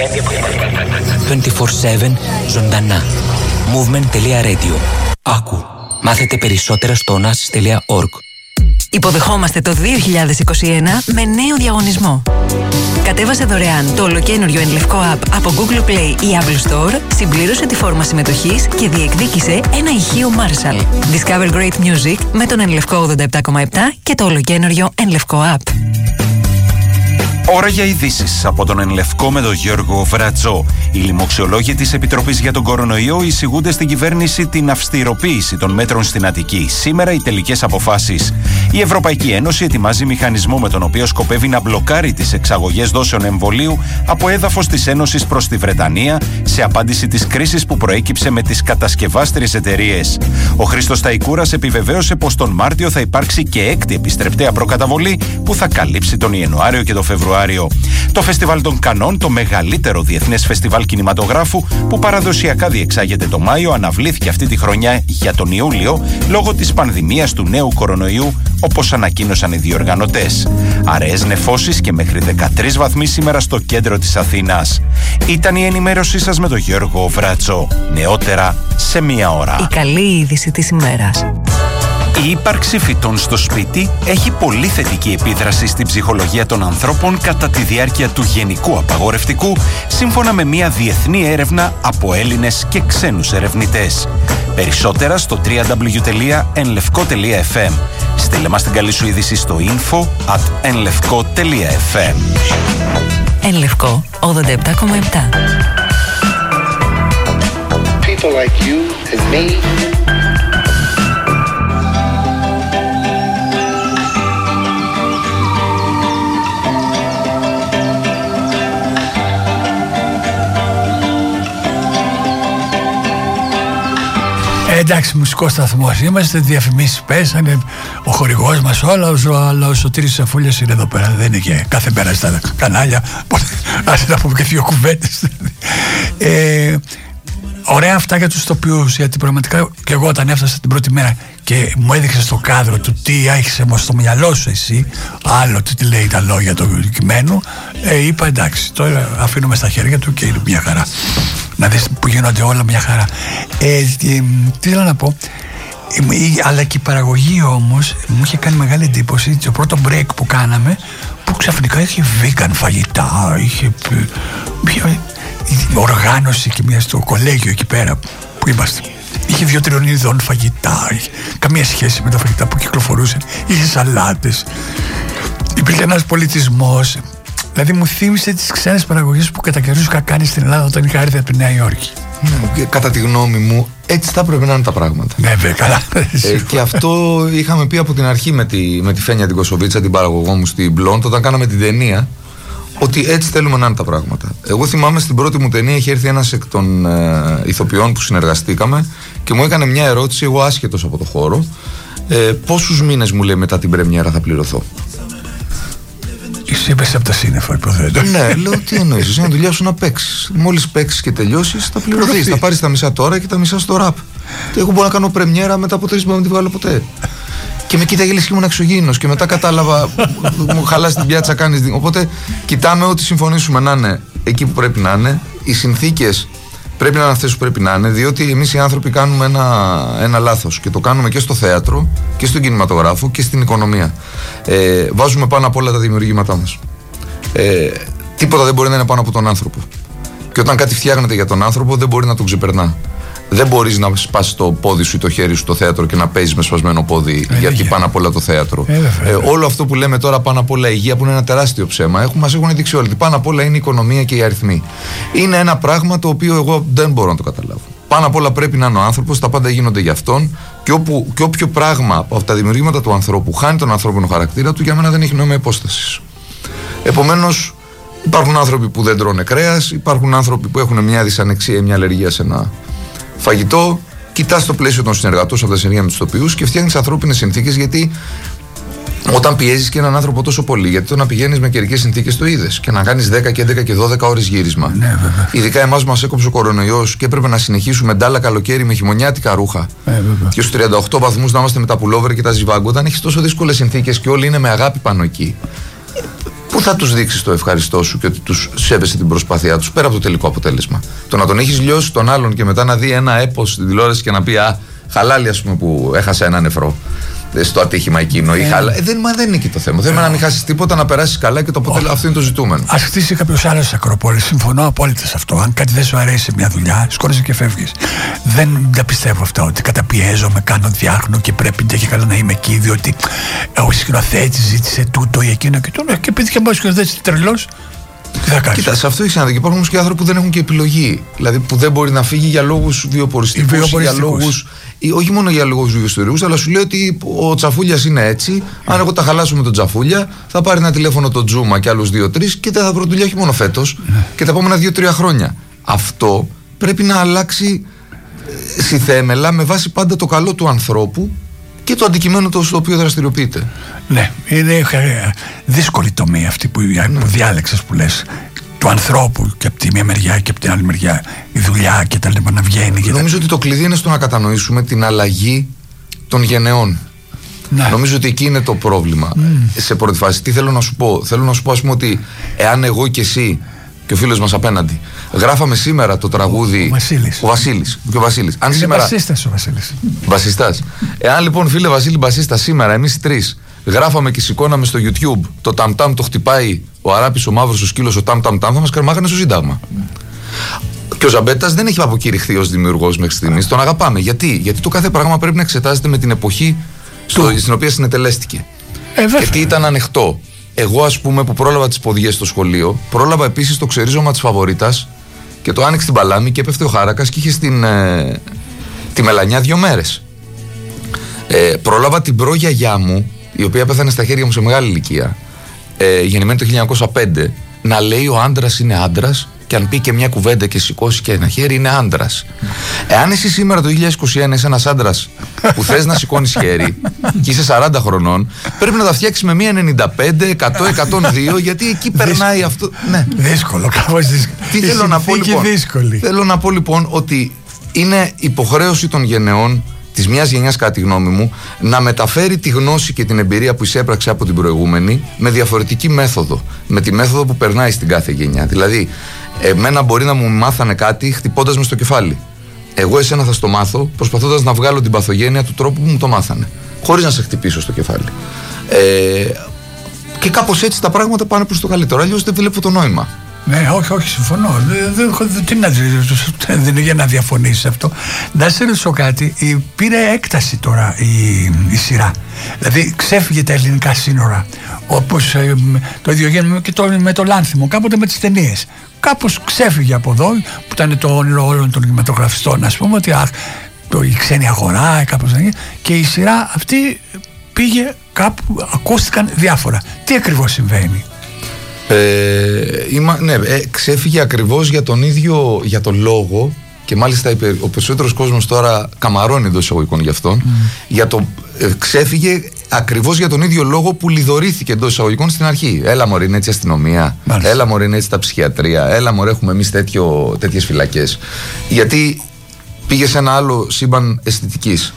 24/7 ζωντανά. Movement.radio. Άκου. Μάθετε περισσότερα στο onassis.org. Υποδεχόμαστε το 2021 με νέο διαγωνισμό. Κατέβασε δωρεάν το ολοκαίνουργιο Εν Λευκό App από Google Play ή Apple Store, συμπλήρωσε τη φόρμα συμμετοχής και διεκδίκησε ένα ηχείο Marshall. Discover great music με τον Εν Λευκό 87,7 και το ολοκαίνουργιο Εν Λευκό App. Ώρα για ειδήσεις από τον Εν Λευκό με τον Γιώργο Βρατζό. Οι λοιμοξιολόγοι της Επιτροπής για τον Κορονοϊό εισηγούνται στην κυβέρνηση την αυστηροποίηση των μέτρων στην Αττική. Σήμερα οι τελικές αποφάσεις. Η Ευρωπαϊκή Ένωση ετοιμάζει μηχανισμό με τον οποίο σκοπεύει να μπλοκάρει τις εξαγωγές δόσεων εμβολίου από έδαφος της Ένωσης προς τη Βρετανία σε απάντηση της κρίσης που προέκυψε με τις κατασκευάστριες εταιρείες. Ο Χρήστος Ταϊκούρας επιβεβαίωσε πως τον Μάρτιο θα υπάρξει και έκτη επιστρεπτέα προκαταβολή που θα καλύψει τον Ιανουάριο και τον Φεβρουάριο. Το Φεστιβάλ των Κανών, το μεγαλύτερο διεθνές φεστιβάλ κινηματογράφου που παραδοσιακά διεξάγεται το Μάιο, αναβλήθηκε αυτή τη χρονιά για τον Ιούλιο λόγω της πανδημίας του νέου κορονοϊού, όπως ανακοίνωσαν οι διοργανωτές. Αραιές νεφώσεις και μέχρι 13 βαθμοί σήμερα στο κέντρο της Αθήνας. Ήταν η ενημέρωσή σας με τον Γιώργο Βράτσο. Νεότερα σε μία ώρα. Η καλή είδηση της ημέρας. Η ύπαρξη φυτών στο σπίτι έχει πολύ θετική επίδραση στην ψυχολογία των ανθρώπων κατά τη διάρκεια του γενικού απαγορευτικού, σύμφωνα με μια διεθνή έρευνα από Έλληνες και ξένους ερευνητές. Περισσότερα στο www.enlevko.fm. Στείλε μας την καλή σου είδηση στο info@enlevko.fm. Εν Λευκό 87,7. People like you and me. Εντάξει, μουσικός σταθμός είμαστε, διαφημίσεις πέσανε, ο χορηγός μας όλα, αλλά ο Σωτήρης Σαφούλιας είναι εδώ πέρα, δεν είναι και κάθε μέρα στα κανάλια, ας να πούμε και δύο κουβέντες. Ωραία αυτά για τους τοπιούς, γιατί πραγματικά και εγώ όταν έφτασα την πρώτη μέρα και μου έδειξε στο κάδρο του τι έχεις στο μυαλό σου εσύ, άλλο τι λέει τα λόγια του κειμένου, είπα εντάξει, τώρα αφήνουμε στα χέρια του και είναι μια χαρά. Να δεις που γίνονται όλα μια χαρά. Τι θέλω να πω, αλλά και η παραγωγή όμως μου είχε κάνει μεγάλη εντύπωση το πρώτο break που κάναμε, που ξαφνικά είχε vegan φαγητά, είχε οργάνωση και μια στο κολέγιο εκεί πέρα που είμαστε. Είχε 2-3 ειδών φαγητά, είχε καμία σχέση με τα φαγητά που κυκλοφορούσαν, είχε σαλάτες, υπήρχε ένας πολιτισμός. Δηλαδή μου θύμισε τις ξένες παραγωγές που κατά καιρούς είχα κάνει στην Ελλάδα όταν είχα έρθει από τη Νέα Υόρκη. Και κατά τη γνώμη μου, έτσι θα πρέπει να είναι τα πράγματα. Ναι, βέβαια, καλά. Και αυτό είχαμε πει από την αρχή με τη Φένια την Κοσοβίτσα, την παραγωγό μου στην Blonde, όταν κάναμε την ταινία, ότι έτσι θέλουμε να είναι τα πράγματα. Εγώ θυμάμαι στην πρώτη μου ταινία είχε έρθει ένας εκ των ηθοποιών που συνεργαστήκαμε και μου έκανε μια ερώτηση, εγώ άσχετος από το χώρο, πόσους μήνες μου λέει μετά την πρεμιέρα θα πληρωθώ. Εσύ είπες από τα σύννεφα, υποθέτω. Ναι, λέω τι εννοείς, εσύ είναι δουλειά σου να παίξεις. Μόλις παίξεις και τελειώσεις θα πληρωθείς, θα πάρεις τα μισά τώρα και τα μισά στο ραπ. Και εγώ μπορώ να κάνω πρεμιέρα μετά από 3 που δεν τη βγάλω ποτέ. Και με κοίταγε λες και ήμουν εξωγήινος και μετά κατάλαβα, μου χαλάσει την πιάτσα, κάνεις. Οπότε κοιτάμε ότι συμφωνήσουμε να είναι εκεί που πρέπει να είναι. Οι συνθήκες πρέπει να είναι αυτές που πρέπει να είναι, διότι εμείς οι άνθρωποι κάνουμε ένα λάθος και το κάνουμε και στο θέατρο και στον κινηματογράφο και στην οικονομία. Βάζουμε πάνω απ' όλα τα δημιουργήματά μας. Τίποτα δεν μπορεί να είναι πάνω από τον άνθρωπο. Και όταν κάτι φτιάχνεται για τον άνθρωπο, δεν μπορεί να τον ξεπερνά. Δεν μπορείς να σπάσεις το πόδι σου ή το χέρι σου στο θέατρο και να παίζεις με σπασμένο πόδι, γιατί πάνω απ' όλα το θέατρο. Όλο αυτό που λέμε τώρα πάνω απ' όλα υγεία, που είναι ένα τεράστιο ψέμα, μας έχουν δείξει όλοι. Πάνω απ' όλα είναι η οικονομία και οι αριθμοί. Είναι ένα πράγμα το οποίο εγώ δεν μπορώ να το καταλάβω. Πάνω απ' όλα πρέπει να είναι ο άνθρωπος, τα πάντα γίνονται για αυτόν και όποιο πράγμα από τα δημιουργήματα του ανθρώπου χάνει τον ανθρώπινο χαρακτήρα του, για μένα δεν έχει νόημα υπόστασης. Επομένως, υπάρχουν άνθρωποι που δεν τρώνε κρέας, υπάρχουν άνθρωποι που έχουν μια δυσανεξία ή μια αλλεργία σε ένα φαγητό. Κοιτάς το πλαίσιο των συνεργατών σε αυτά τα συνεργεία με τους τοπιούς και φτιάχνεις ανθρώπινες συνθήκες, γιατί Όταν πιέζεις και έναν άνθρωπο τόσο πολύ, γιατί το να πηγαίνεις με καιρικές συνθήκες το είδες και να κάνεις 10 και 11 και 12 ώρες γύρισμα. Ναι, βέβαια. Ειδικά εμάς μας έκοψε ο κορονοϊός και έπρεπε να συνεχίσουμε ντάλα καλοκαίρι με χειμωνιάτικα ρούχα. Και στους 38 βαθμούς να είμαστε με τα πουλόβερ και τα ζιβάγκο. Όταν έχεις τόσο δύσκολες συνθήκες και όλοι είναι με αγάπη πάνω εκεί, πού θα τους δείξεις το ευχαριστώ σου και ότι τους σέβεσαι την προσπάθειά τους πέρα από το τελικό αποτέλεσμα? Το να τον έχεις λιώσει τον άλλον και μετά να δει ένα έπος στην τηλεόραση και να πει «Α, χαλάλι, ας πούμε, που έχασα ένα νεφρό στο ατύχημα εκείνο». Δεν είναι εκεί το θέμα. Θέλουμε να μην χάσεις τίποτα, να περάσεις καλά και το αποτέλεσμα. Αυτό είναι το ζητούμενο. Ας χτίσει κάποιος άλλος Ακρόπολη. Συμφωνώ απόλυτα σε αυτό. Αν κάτι δεν σου αρέσει σε μια δουλειά, σκόρεσαι και φεύγεις. Δεν τα πιστεύω αυτά ότι καταπιέζομαι, κάνω διάχνο και πρέπει και καλά να είμαι εκεί, διότι ο σκηνοθέτης ζήτησε τούτο ή εκείνο και το. Και επειδή και ο σκηνοθέτης τρελός, τι θα κάνεις? Κοίτα, σε αυτό έχει ανάγκη. Υπάρχουν όμως και άνθρωποι που δεν έχουν και επιλογή. Δηλαδή που δεν μπορεί να φύγει για λόγους βιοποριστικούς, για λόγους. Όχι μόνο για λόγους βιοϊστορικούς, αλλά σου λέει ότι ο Τσαφούλιας είναι έτσι. Αν εγώ τα χαλάσω με τον Τσαφούλια, θα πάρει ένα τηλέφωνο το Τζούμα και άλλους 2-3 και δεν θα βρω δουλειά όχι μόνο φέτος και τα επόμενα 2-3 χρόνια. Αυτό πρέπει να αλλάξει συθέμελα με βάση πάντα το καλό του ανθρώπου και το αντικειμένο στο οποίο δραστηριοποιείται. Ναι, είναι δύσκολη τομή αυτή που διάλεξες, που λες, του ανθρώπου και από τη μία μεριά και από την άλλη μεριά, η δουλειά και τα λοιπά να βγαίνει. Νομίζω ότι το κλειδί είναι στο να κατανοήσουμε την αλλαγή των γενεών. Ναι. Νομίζω ότι εκεί είναι το πρόβλημα. Σε πρώτη φάση, τι θέλω να σου πω? Θέλω να σου πω, ας πούμε, ότι εάν εγώ και εσύ και ο φίλος μας απέναντι γράφαμε σήμερα το τραγούδι. Ο Βασίλης. Αν είναι σήμερα. Μπασίστας ο Βασίλης. Μπασιστάς. Εάν λοιπόν, φίλε Βασίλη Μπασίστα, σήμερα εμείς οι τρεις γράφαμε και σηκώναμε στο YouTube το ταμ-ταμ το χτυπάει ο Αράπης, ο Μαύρος, ο Σκύλος, ο ταμ-ταμ-ταμ, θα μας καρμάγανε στο Σύνταγμα. Και ο Ζαμπέτας δεν έχει αποκηρυχθεί ως δημιουργός μέχρι στιγμής. Τον αγαπάμε. Γιατί το κάθε πράγμα πρέπει να εξετάζεται με την εποχή στην οποία συνετελέστηκε. Και τι ήταν ανοιχτό. Εγώ, ας πούμε, που πρόλαβα τις ποδιές στο σχολείο, πρόλαβα επίσης το ξερίζωμα της Φαβορίτας και το άνοιξε την παλάμη και έπεφτε ο Χάρακας και είχε τη μελανιά 2 μέρες. Πρόλαβα την προγιαγιά μου, η οποία πέθανε στα χέρια μου σε μεγάλη ηλικία, γεννημένη το 1905, να λέει ο άντρας είναι άντρας και αν πει και μια κουβέντα και σηκώσει και ένα χέρι είναι άντρας. Εάν εσύ σήμερα το 2021 είσαι ένας άντρας που θες να σηκώνεις χέρι και είσαι 40 χρονών, πρέπει να τα φτιάξεις με μια 95, 100, 102, γιατί εκεί περνάει αυτό. Ναι. Δύσκολο, κάπως δύσκολο. Τι θέλω να πω λοιπόν? Θέλω να πω λοιπόν ότι είναι υποχρέωση των γενεών της μιας γενιάς, κατά τη γνώμη μου, να μεταφέρει τη γνώση και την εμπειρία που εισέπραξε από την προηγούμενη με διαφορετική μέθοδο. Με τη μέθοδο που περνάει στην κάθε γενιά. Δηλαδή, εμένα μπορεί να μου μάθανε κάτι χτυπώντας με στο κεφάλι. Εγώ εσένα θα στο μάθω προσπαθώντας να βγάλω την παθογένεια του τρόπου που μου το μάθανε, χωρίς να σε χτυπήσω στο κεφάλι. Και κάπως έτσι τα πράγματα πάνε προς το καλύτερο. Αλλιώς δεν βλέπω το νόημα. Ναι, όχι, συμφωνώ. Δεν είναι για να διαφωνήσεις αυτό. Να σε ρωτήσω κάτι. Πήρε έκταση τώρα η σειρά. Δηλαδή ξέφυγε τα ελληνικά σύνορα. Όπως το ίδιο γίνεται και με το Λάνθιμο, κάποτε με τις ταινίες. Κάπως ξέφυγε από εδώ, που ήταν το όνειρο όλων των κινηματογραφιστών, ας πούμε, ότι η ξένη αγορά, κάπως, και η σειρά αυτή πήγε κάπου, ακούστηκαν διάφορα. Τι ακριβώς συμβαίνει? Ξέφυγε ακριβώς για τον ίδιο, για τον λόγο, και μάλιστα ο περισσότερος κόσμος τώρα καμαρώνει εντός εισαγωγικών γι' αυτόν. Ξέφυγε ακριβώς για τον ίδιο λόγο που λιδωρήθηκε εντός εισαγωγικών στην αρχή. Έλα μωρέ, είναι έτσι η αστυνομία. Μάλιστα. Έλα μωρέ, είναι έτσι τα ψυχιατρία. Έλα μωρέ, έχουμε εμείς τέτοιες φυλακές. Γιατί πήγε σε ένα άλλο σύμπαν αισθητικής.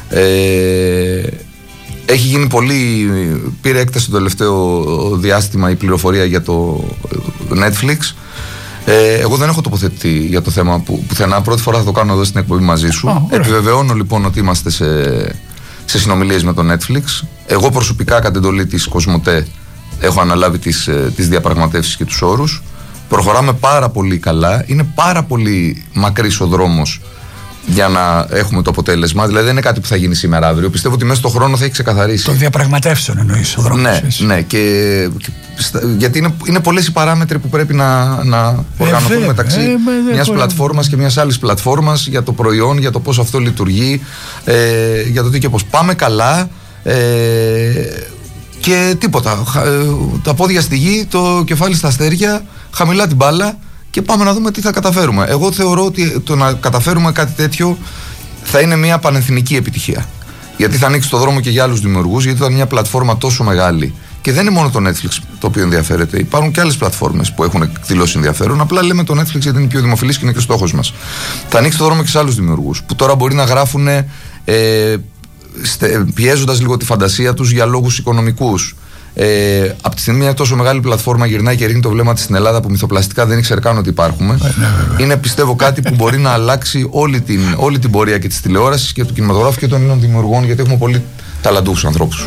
Έχει γίνει πολύ. Πήρε έκταση το τελευταίο διάστημα η πληροφορία για το Netflix. Εγώ δεν έχω τοποθετηθεί για το θέμα πουθενά. Πρώτη φορά θα το κάνω εδώ στην εκπομπή μαζί σου. Επιβεβαιώνω λοιπόν ότι είμαστε σε συνομιλίες με το Netflix. Εγώ προσωπικά, κατ' εντολή της Κοσμοτέ, έχω αναλάβει τις διαπραγματεύσεις και τους όρους. Προχωράμε πάρα πολύ καλά. Είναι πάρα πολύ μακρύς ο δρόμος για να έχουμε το αποτέλεσμα. Δηλαδή δεν είναι κάτι που θα γίνει σήμερα αύριο. Πιστεύω ότι μέσα στον χρόνο θα έχει ξεκαθαρίσει. Των διαπραγματεύσεων εννοείς ο δρόμος. Ναι, γιατί είναι πολλές οι παράμετροι που πρέπει να οργανωθούν μεταξύ μιας πλατφόρμας και μιας άλλης πλατφόρμας, για το προϊόν, για το πώς αυτό λειτουργεί, για το τι και πώς. Πάμε καλά και τίποτα. Τα πόδια στη γη, το κεφάλι στα αστέρια, χαμηλά την μπάλα. Και πάμε να δούμε τι θα καταφέρουμε. Εγώ θεωρώ ότι το να καταφέρουμε κάτι τέτοιο θα είναι μια πανεθνική επιτυχία. Γιατί θα ανοίξει το δρόμο και για άλλους δημιουργούς, γιατί ήταν μια πλατφόρμα τόσο μεγάλη. Και δεν είναι μόνο το Netflix το οποίο ενδιαφέρεται. Υπάρχουν και άλλες πλατφόρμες που έχουν εκδηλώσει ενδιαφέρον. Απλά λέμε το Netflix γιατί είναι πιο δημοφιλής και είναι και στόχος μας. Θα ανοίξει το δρόμο και σε άλλους δημιουργούς που τώρα μπορεί να γράφουν πιέζοντας λίγο τη φαντασία τους για λόγους οικονομικούς. Από τη στιγμή μια τόσο μεγάλη πλατφόρμα γυρνάει και ρίχνει το βλέμμα της στην Ελλάδα που μυθοπλαστικά δεν ήξερε καν ότι υπάρχουμε. Είναι πιστεύω κάτι που μπορεί να αλλάξει όλη την πορεία και της τηλεόρασης και του κινηματογράφου και των Ελλήνων δημιουργών, γιατί έχουμε πολύ ταλαντούχους ανθρώπους.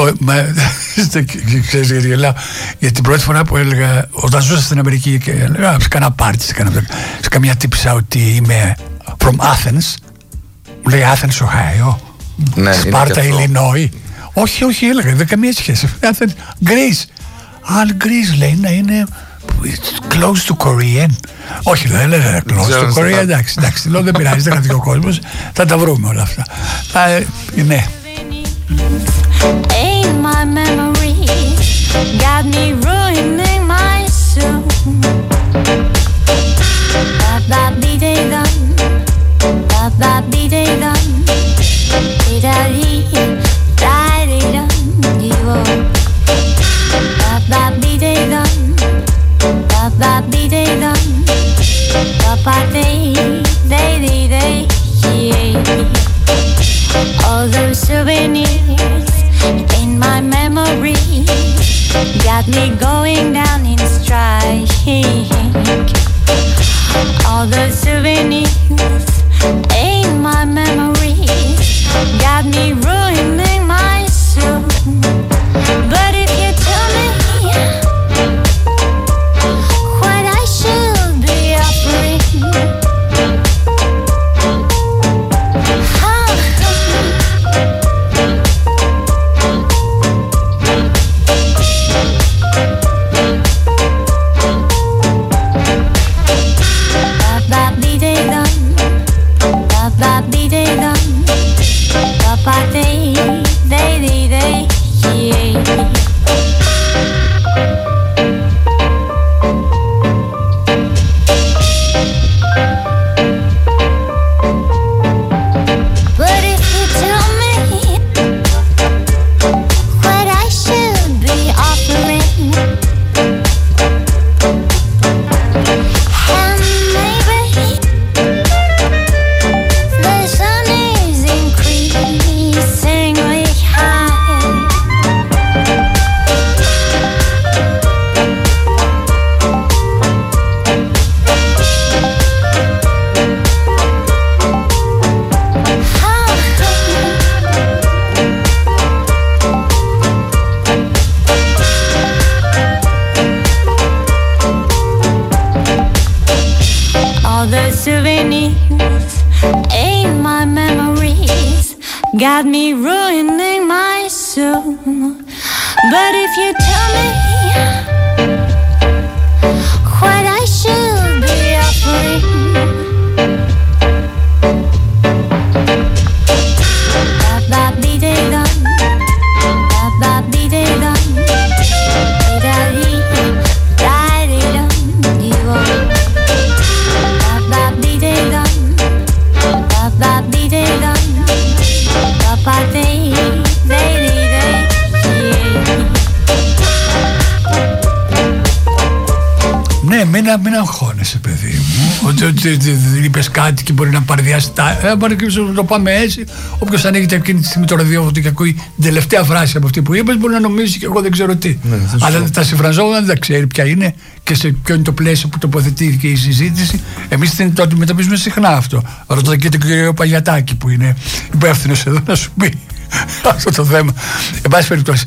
Ξέρεις γιατί γελάω? Γιατί την πρώτη φορά που έλεγα, όταν ζούσα στην Αμερική και έλεγα σε κανένα πάρτι, σε καμιά τύψα ότι είμαι from Athens, μου λέει Athens, Ohio, Σπάρτα, Illinois. Όχι, έλεγα, δεν καμία σχέση. Greece. Greece λέει να είναι close to Korean. Όχι, δεν λέει close to Korean. Εντάξει, λέω δεν πειράζει, δεν κρατήσει ο κόσμος. Θα τα βρούμε όλα αυτά. Ναι. Ain't my memory got me ruining my soul. Ba be day dum, ba be day dum, da dee da dee dum, yo. Ba be day dum, ba be day dum, ba day day, yeah. All those souvenirs in my memory got me going down in strike. All those souvenirs in my memory got me ruining my soul. But if you tell me what I should be offering, got me ruining my soul. But if you tell me what I should be offering, ba be day dum, ba be day dum, da dee da dee dum, yo. Ba be day dum, ba be day dum. Ναι, μην αγχώνεσαι, παιδί μου. Ότι είπες κάτι και μπορεί να παρδιάσει μπορεί να το πάμε έτσι. Όποιος ανοίγει εκείνη τη στιγμή το ραδιόφωνο και ακούει την τελευταία φράση από αυτή που είπες, μπορεί να νομίζει και εγώ δεν ξέρω τι. Ναι, αλλά τα συμφραζόμενα δεν ξέρει ποια είναι και σε ποιο είναι το πλαίσιο που τοποθετήθηκε η συζήτηση. Εμείς το αντιμετωπίζουμε συχνά αυτό. Ρωτάτε και τον κύριο Παγιατάκη που είναι υπεύθυνος εδώ να σου πει αυτό το θέμα. Εν πάση περιπτώσει.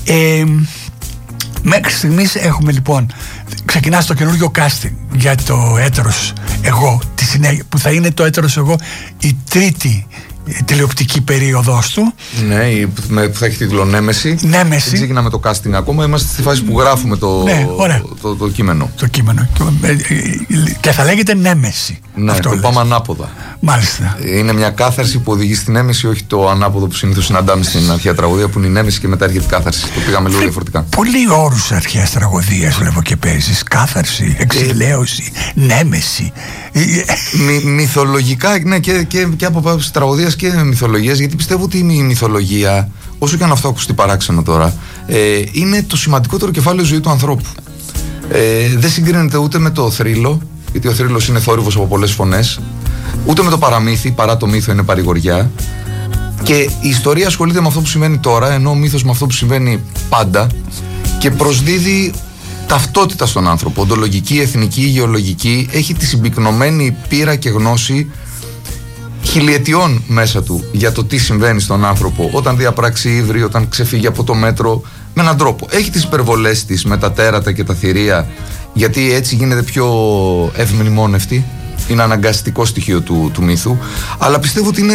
Μέχρι στιγμής έχουμε λοιπόν, ξεκινά το καινούργιο casting για το έτερος εγώ, που θα είναι το έτερος εγώ η τρίτη τηλεοπτική περίοδος του. Ναι, που θα έχει τίτλο Νέμεση. Δεν ξεκινάμε το casting ακόμα, είμαστε στη φάση που γράφουμε το κείμενο. Το κείμενο. Και θα λέγεται Νέμεση. Ναι, αυτό το λες. Πάμε ανάποδα. Μάλιστα. Είναι μια κάθαρση που οδηγεί στη Νέμεση, όχι το ανάποδο που συνήθως συναντάμε στην αρχαία τραγωδία που είναι η Νέμεση και μετά έρχεται η κάθαρση. Το πήγαμε λίγο διαφορετικά. Πολλοί όρους αρχαίας τραγωδίας βλέπω και παίζεις. Κάθαρση, εξηλαίωση, Νέμεση. Μυθολογικά, ναι, και από πάψη τραγωδίας και μυθολογίας, γιατί πιστεύω ότι η μυθολογία, όσο και αν αυτό ακουστεί παράξενο τώρα, είναι το σημαντικότερο κεφάλαιο ζωή του ανθρώπου. Δεν συγκρίνεται ούτε με το θρύλο, γιατί ο θρύλος είναι θόρυβος από πολλές φωνές, ούτε με το παραμύθι, παρά το μύθο είναι παρηγοριά. Και η ιστορία ασχολείται με αυτό που συμβαίνει τώρα, ενώ ο μύθος με αυτό που συμβαίνει πάντα, και προσδίδει ταυτότητα στον άνθρωπο, οντολογική, εθνική, γεωλογική. Έχει τη συμπυκνωμένη πείρα και γνώση χιλιετιών μέσα του για το τι συμβαίνει στον άνθρωπο όταν διαπράξει ύβρι, όταν ξεφύγει από το μέτρο, με έναν τρόπο. Έχει τις υπερβολές της με τα τέρατα και τα θηρία, γιατί έτσι γίνεται πιο ευμνημόνευτη. Είναι αναγκαστικό στοιχείο του μύθου. Αλλά πιστεύω ότι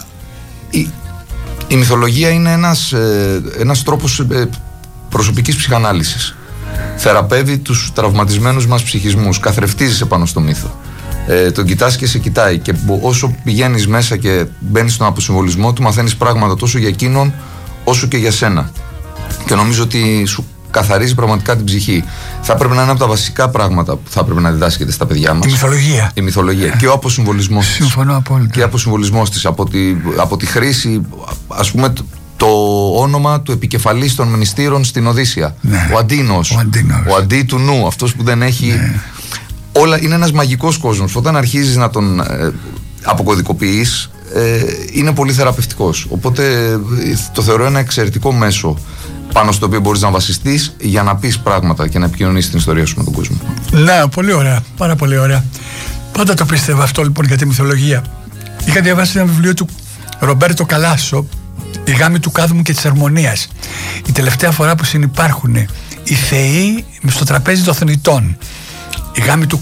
η μυθολογία είναι ένας τρόπος προσωπικής ψυχανάλυσης. Θεραπεύει τους τραυματισμένους μας ψυχισμούς. Καθρεφτίζεσαι πάνω στο μύθο. Τον κοιτάς και σε κοιτάει. Και όσο πηγαίνεις μέσα και μπαίνεις στον αποσυμβολισμό του, μαθαίνεις πράγματα τόσο για εκείνον όσο και για σένα. Και νομίζω ότι σου καθαρίζει πραγματικά την ψυχή. Θα πρέπει να είναι από τα βασικά πράγματα που θα πρέπει να διδάσκεται στα παιδιά μας. Η μυθολογία. Και ο αποσυμβολισμός της. Συμφωνώ απόλυτα. Και ο αποσυμβολισμός της. Από τη χρήση, ας πούμε, το όνομα του επικεφαλής των μνηστήρων στην Οδύσσεια. Ναι. Ο Αντίνος. Ο Αντί του νου. Αυτός που δεν έχει. Ναι. Όλα είναι ένας μαγικός κόσμος. Όταν αρχίζεις να τον αποκωδικοποιείς, είναι πολύ θεραπευτικός. Οπότε το θεωρώ ένα εξαιρετικό μέσο πάνω στο οποίο μπορείς να βασιστείς για να πεις πράγματα και να επικοινωνήσεις την ιστορία σου με τον κόσμο. Ναι, πολύ ωραία. Πάρα πολύ ωραία. Πάντα το πίστευα αυτό λοιπόν για τη μυθολογία. Είχα διαβάσει ένα βιβλίο του Ρομπέρτο Καλάσο, «Η γάμη του κάδμου και της αρμονίας». Η τελευταία φορά που συνυπάρχουν οι θεοί στο τραπέζι των θνητών. Η γάμη του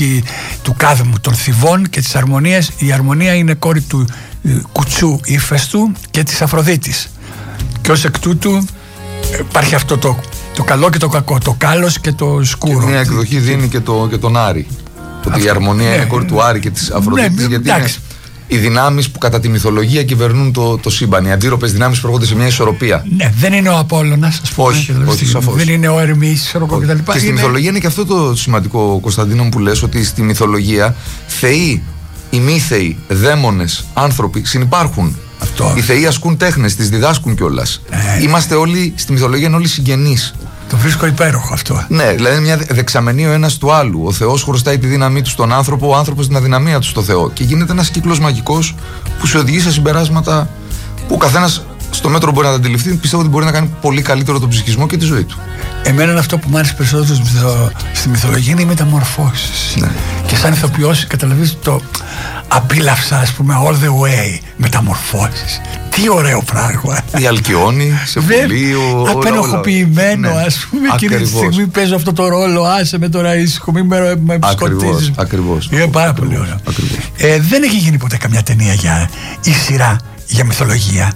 κάδμου, των θηβών και της αρμονίας. Η αρμονία είναι κόρη του κουτσού Ύφαιστου και της Αφροδίτης. Και ως εκ τούτου υπάρχει αυτό το καλό και το κακό, το κάλος και το σκούρο. Και μια εκδοχή δίνει και τον Άρη. Ότι η αρμονία είναι κόρη του Άρη και της Αφροδίτης, γιατί είναι οι δυνάμεις που κατά τη μυθολογία κυβερνούν το σύμπαν. Οι αντίρροπες δυνάμεις προέρχονται σε μια ισορροπία. Ναι, δεν είναι ο Απόλλωνας, ας πούμε. Όχι, σαφώς. Δεν είναι ο Ερμής κτλ. Και στη μυθολογία είναι και αυτό το σημαντικό, Κωνσταντίνο, που λες, ότι στη μυθολογία θεοί, ημίθεοι, δαίμονες, άνθρωποι συνυπάρχουν. Αυτό. Οι θεοί ασκούν τέχνες, τις διδάσκουν κιόλας. Είμαστε όλοι, στη μυθολογία είναι όλοι συγγενείς. Το βρίσκω υπέροχο αυτό. Ναι, δηλαδή είναι μια δεξαμενή ο ένας του άλλου. Ο Θεός χρωστάει τη δύναμή του στον άνθρωπο, ο άνθρωπος την αδυναμία του στο Θεό. Και γίνεται ένας κύκλος μαγικός που σε οδηγεί σε συμπεράσματα που ο καθένας στο μέτρο μπορεί να τα αντιληφθεί. Πιστεύω ότι μπορεί να κάνει πολύ καλύτερο τον ψυχισμό και τη ζωή του. Εμένα αυτό που μου άρεσε περισσότερο στη μυθολογία είναι οι μεταμορφώσεις. Ναι. Και σαν ηθοποιός καταλαβαίνεις το απίλαυσα, ας πούμε, all the way. Μεταμορφώσεις. Τι ωραίο πράγμα. Η Αλκιόνη σε πολύ. Απενοχοποιημένο, ας πούμε. Εκείνη τη στιγμή παίζω αυτό το ρόλο. Άσε με τώρα ήσυχο, μην με σκοτίζεις. Ακριβώς. Είναι πάρα πολύ ωραίο. Δεν έχει γίνει ποτέ καμιά ταινία ή σειρά για μυθολογία.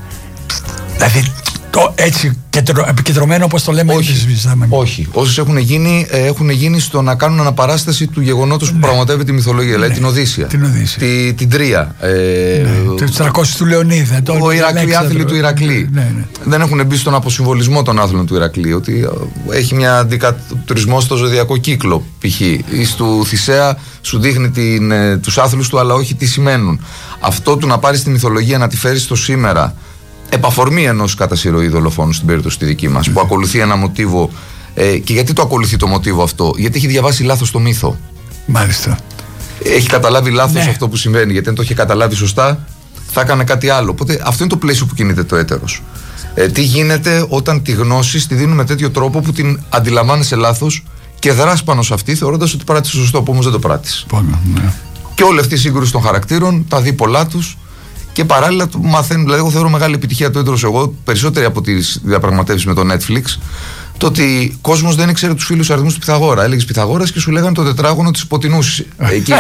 Δηλαδή έτσι επικεντρωμένο όπως το λέμε. Όχι. Όσες έχουν γίνει στο να κάνουν αναπαράσταση του γεγονότος που πραγματεύει τη μυθολογία. Δηλαδή την Οδύσσια, την Τρία, τους 300 του Λεωνίδα, ο Ηρακλή, άθλη του Ηρακλή. Δεν έχουν μπει στον αποσυμβολισμό των άθλων του Ηρακλή, ότι έχει μια αντικατοπτρισμό στο ζωδιακό κύκλο π.χ. ή του Θησέα σου δείχνει τους άθλους του, αλλά όχι τι σημαίνουν. Αυτό του να πάρεις τη μυθολογία να τη φέρεις στο σήμερα, επαφορμή ενός κατά συρροή δολοφόνου στην περίπτωση τη δική μας, που ακολουθεί ένα μοτίβο. Και γιατί το ακολουθεί το μοτίβο αυτό? Γιατί έχει διαβάσει λάθος το μύθο. Μάλιστα. Έχει καταλάβει λάθος αυτό που συμβαίνει. Γιατί αν το είχε καταλάβει σωστά, θα έκανε κάτι άλλο. Οπότε αυτό είναι το πλαίσιο που κινείται το έτερος. Τι γίνεται όταν τη γνώση τη δίνουμε με τέτοιο τρόπο που την αντιλαμβάνεσαι λάθος και δράς πάνω σε αυτή, θεωρώντας ότι πράττεις σωστό, που όμως δεν το πράττεις. Και όλη αυτή η σύγκρουση των χαρακτήρων, τα δίπολά τους. Και παράλληλα μαθαίνουν, δηλαδή, εγώ θεωρώ μεγάλη επιτυχία του έτερος εγώ, περισσότερη από τις διαπραγματεύσεις με το Netflix, το ότι κόσμος δεν ήξερε τους φίλους αριθμούς του Πυθαγόρα. Έλεγες Πυθαγόρας και σου λέγανε το τετράγωνο της υποτινούς. Εκεί.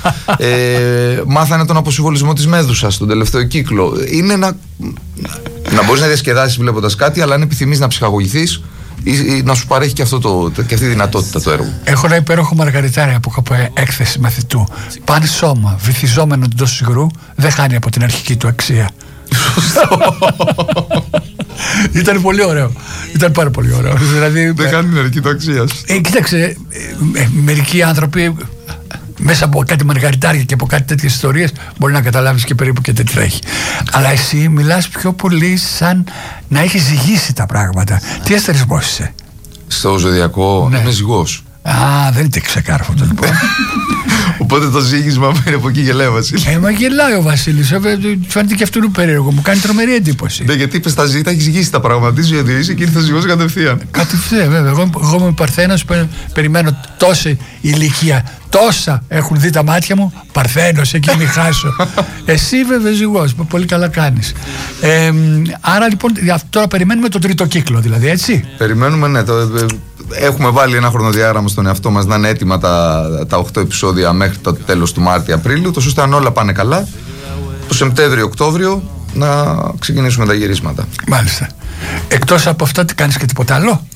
Μάθανε τον αποσυμβολισμό της Μέδουσας στον τελευταίο κύκλο. Είναι να μπορείς να διασκεδάσεις βλέποντας κάτι, αλλά αν επιθυμείς να ψυχαγωγηθείς, ή να σου παρέχει και αυτή τη δυνατότητα το έργο. Έχω ένα υπέροχο μαργαριτάρια που έχω έκθεση μαθητού. Παν σώμα, βυθιζόμενο εντός υγρού, δεν χάνει από την αρχική του αξία. Ήταν πολύ ωραίο. Ήταν πάρα πολύ ωραίο. Δηλαδή, δεν χάνει την αρχική του αξία. Κοίταξε, μερικοί άνθρωποι μέσα από κάτι μαργαριτάρια και από κάτι τέτοιες ιστορίες μπορεί να καταλάβεις και περίπου και τι τρέχει. Αλλά εσύ μιλάς πιο πολύ σαν να έχεις ζυγίσει τα πράγματα. Τι αστερισμός είσαι? Στο ζωδιακό είμαι ζυγός. Α, δεν είναι ξεκάρφωτο λοιπόν. Οπότε το ζύγισμα πήρε από εκεί γελάει ο Βασίλης. Μα γελάει ο Βασίλης. Φαίνεται και αυτού περίεργο. Μου κάνει τρομερή εντύπωση. Ναι, γιατί είπες τα έχει ζυγίσει τα πράγματα. Τι ζωή είσαι και ήρθε ζυγός κατευθείαν. Κατευθείαν, βέβαια. Εγώ είμαι Παρθένος, περιμένω τόση ηλικία. Τόσα έχουν δει τα μάτια μου. Παρθένος, εκεί μη χάσω. Εσύ βέβαια ζυγός. Πολύ καλά κάνεις. Άρα λοιπόν τώρα περιμένουμε το τρίτο κύκλο, δηλαδή, έτσι. Περιμένουμε, ναι. Έχουμε βάλει ένα χρονοδιάγραμμα στον εαυτό μας να είναι έτοιμα τα 8 επεισόδια μέχρι το τέλος του Μάρτιο-Απρίλιο, τόσο ώστε αν όλα πάνε καλά, το Σεπτέμβριο-Οκτώβριο να ξεκινήσουμε τα γυρίσματα. Μάλιστα. Εκτός από αυτά, τι κάνεις και τίποτα άλλο?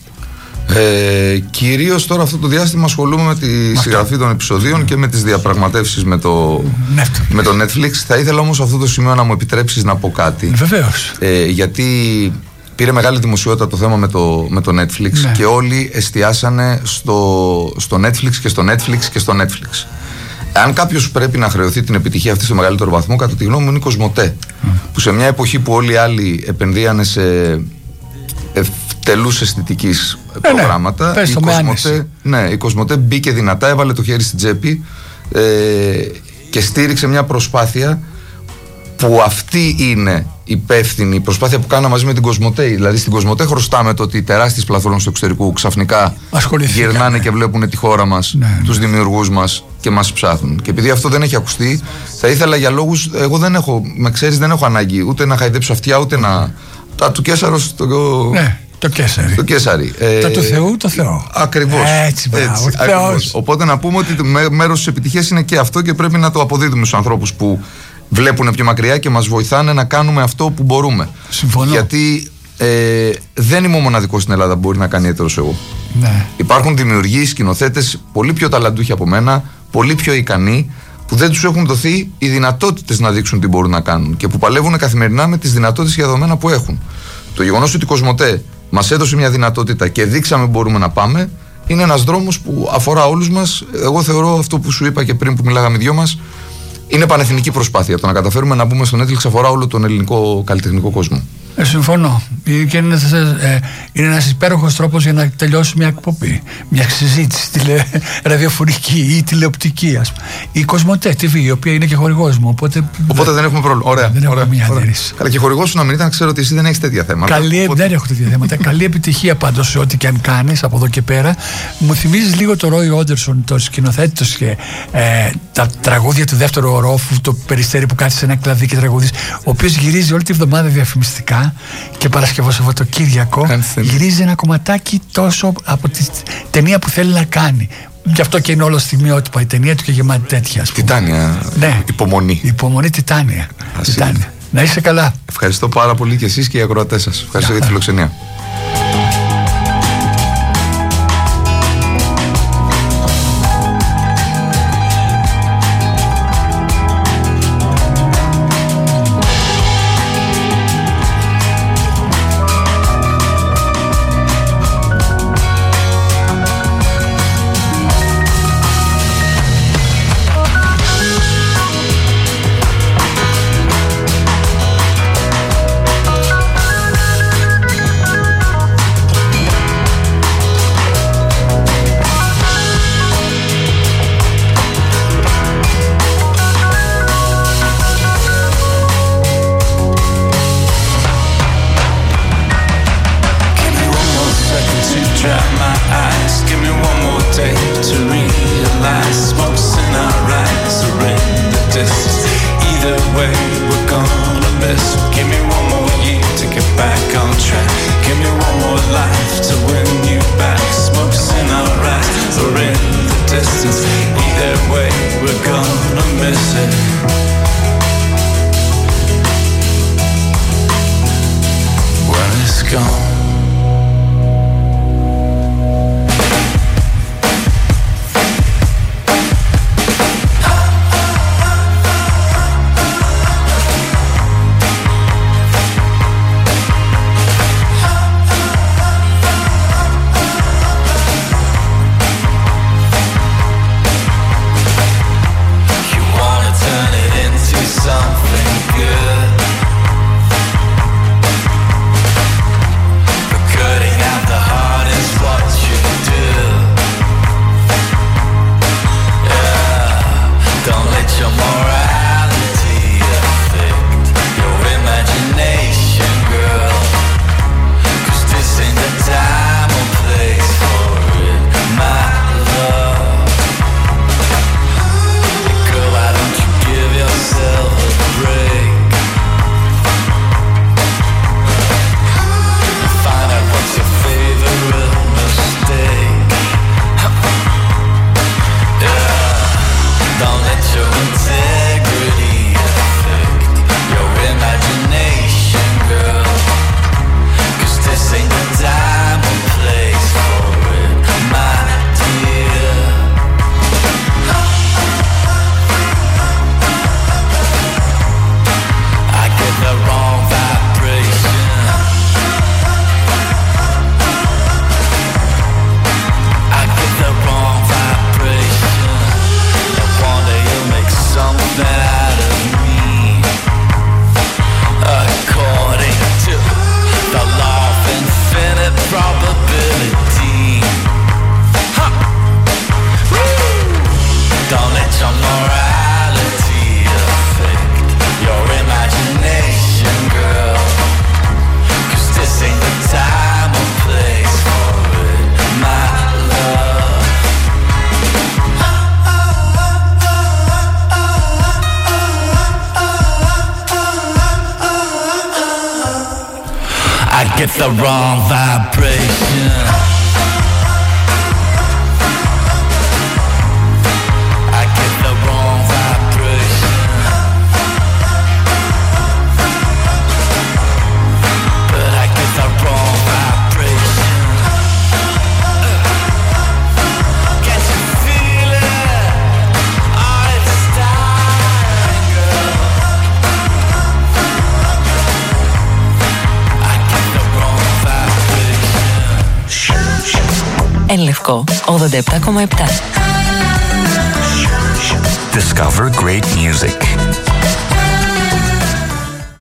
Κυρίως τώρα αυτό το διάστημα ασχολούμαι με τη συγγραφή των επεισοδίων και με τις διαπραγματεύσεις με το Netflix. Θα ήθελα όμως αυτό το σημείο να μου επιτρέψεις να πω κάτι. Βεβαίως. Γιατί πήρε μεγάλη δημοσιότητα το θέμα με το Netflix, ναι. Και όλοι εστιάσανε στο Netflix και στο Netflix και στο Netflix. Αν κάποιος πρέπει να χρεωθεί την επιτυχία αυτή στο μεγαλύτερο βαθμό, κατά τη γνώμη μου είναι η Κοσμοτέ, που σε μια εποχή που όλοι οι άλλοι επενδύανε σε ευτελούς αισθητικής προγράμματα, η Κοσμοτέ μπήκε δυνατά, έβαλε το χέρι στην τσέπη και στήριξε μια προσπάθεια που αυτή είναι υπεύθυνη, η προσπάθεια που κάναμε μαζί με την Κοσμοτέ. Δηλαδή στην Κοσμοτέ χρωστάμε το ότι οι τεράστιες πλατφόρμες του εξωτερικού ξαφνικά γυρνάνε και βλέπουν τη χώρα μας, τους δημιουργούς μας και μας ψάχνουν. Και επειδή αυτό δεν έχει ακουστεί, θα ήθελα για λόγους, εγώ δεν έχω, με ξέρεις, δεν έχω ανάγκη ούτε να χαϊδέψω αυτιά, ούτε να. Τα του Κέσαρος. Το Κέσαρι. Το Κέσαρι. Τα του Θεού, το Θεό. Ακριβώς. Έτσι, ακριβώς. Οπότε να πούμε ότι μέρος της επιτυχίας είναι και αυτό και πρέπει να το αποδίδουμε στους ανθρώπους που βλέπουν πιο μακριά και μας βοηθάνε να κάνουμε αυτό που μπορούμε. Συμφωνώ. Γιατί δεν είμαι ο μοναδικός στην Ελλάδα που μπορεί να κάνει έτερος εγώ. Ναι. Υπάρχουν δημιουργοί, σκηνοθέτες πολύ πιο ταλαντούχοι από μένα, πολύ πιο ικανοί, που δεν τους έχουν δοθεί οι δυνατότητες να δείξουν τι μπορούν να κάνουν και που παλεύουν καθημερινά με τις δυνατότητες και δεδομένα που έχουν. Το γεγονός ότι η Κοσμοτέ μας έδωσε μια δυνατότητα και δείξαμε που μπορούμε να πάμε, είναι ένας δρόμος που αφορά όλους μας. Εγώ θεωρώ αυτό που σου είπα και πριν που μιλάγαμε οι δυο μας, είναι πανεθνική προσπάθεια. Το να καταφέρουμε να μπούμε στο Netflix αφορά όλο τον ελληνικό καλλιτεχνικό κόσμο. Συμφωνώ. Και είναι ένας υπέροχος τρόπος για να τελειώσει μια εκπομπή, μια συζήτηση ραδιοφωνική ή τηλεοπτική, ας πούμε. Η Κοσμοτέ TV, η οποία είναι και χορηγός μου. Οπότε δεν έχουμε πρόβλημα. Ωραία. Δεν έχουμε μια αντίρρηση. Καλά, και χορηγός σου να μην ήταν, ξέρω ότι εσύ δεν έχεις τέτοια θέματα. Δεν έχω τέτοια θέματα. Καλή επιτυχία πάντως σε ό,τι και αν κάνεις από εδώ και πέρα. Μου θυμίζεις λίγο το Ρόι Όντερσον, το σκηνοθέτη και τα τραγούδια του δεύτερου ορόφου, το Περιστέρι που κάθισε ένα κλαδί και τραγουδίσει, ο οποίος γυρίζει όλη τη βδομάδα διαφημιστικά. Και Παρασκευό Σαββατοκύριακο γυρίζει ένα κομματάκι τόσο από τη ταινία που θέλει να κάνει. Γι' αυτό και είναι όλο στιγμιότυπα η ταινία του και γεμάτη τέτοια. Τιτάνια. Ναι. Υπομονή. Υπομονή, Τιτάνια. Να είσαι καλά. Ευχαριστώ πάρα πολύ και εσείς και οι ακροατές σας. Ευχαριστώ για τη φιλοξενία. I get the wrong vibration. I get the wrong vibration. But I get the wrong vibration. Can't you feel it? Oh, it's starting, girl. I get the wrong vibration. Εν Λευκό 87,7. Discover great music.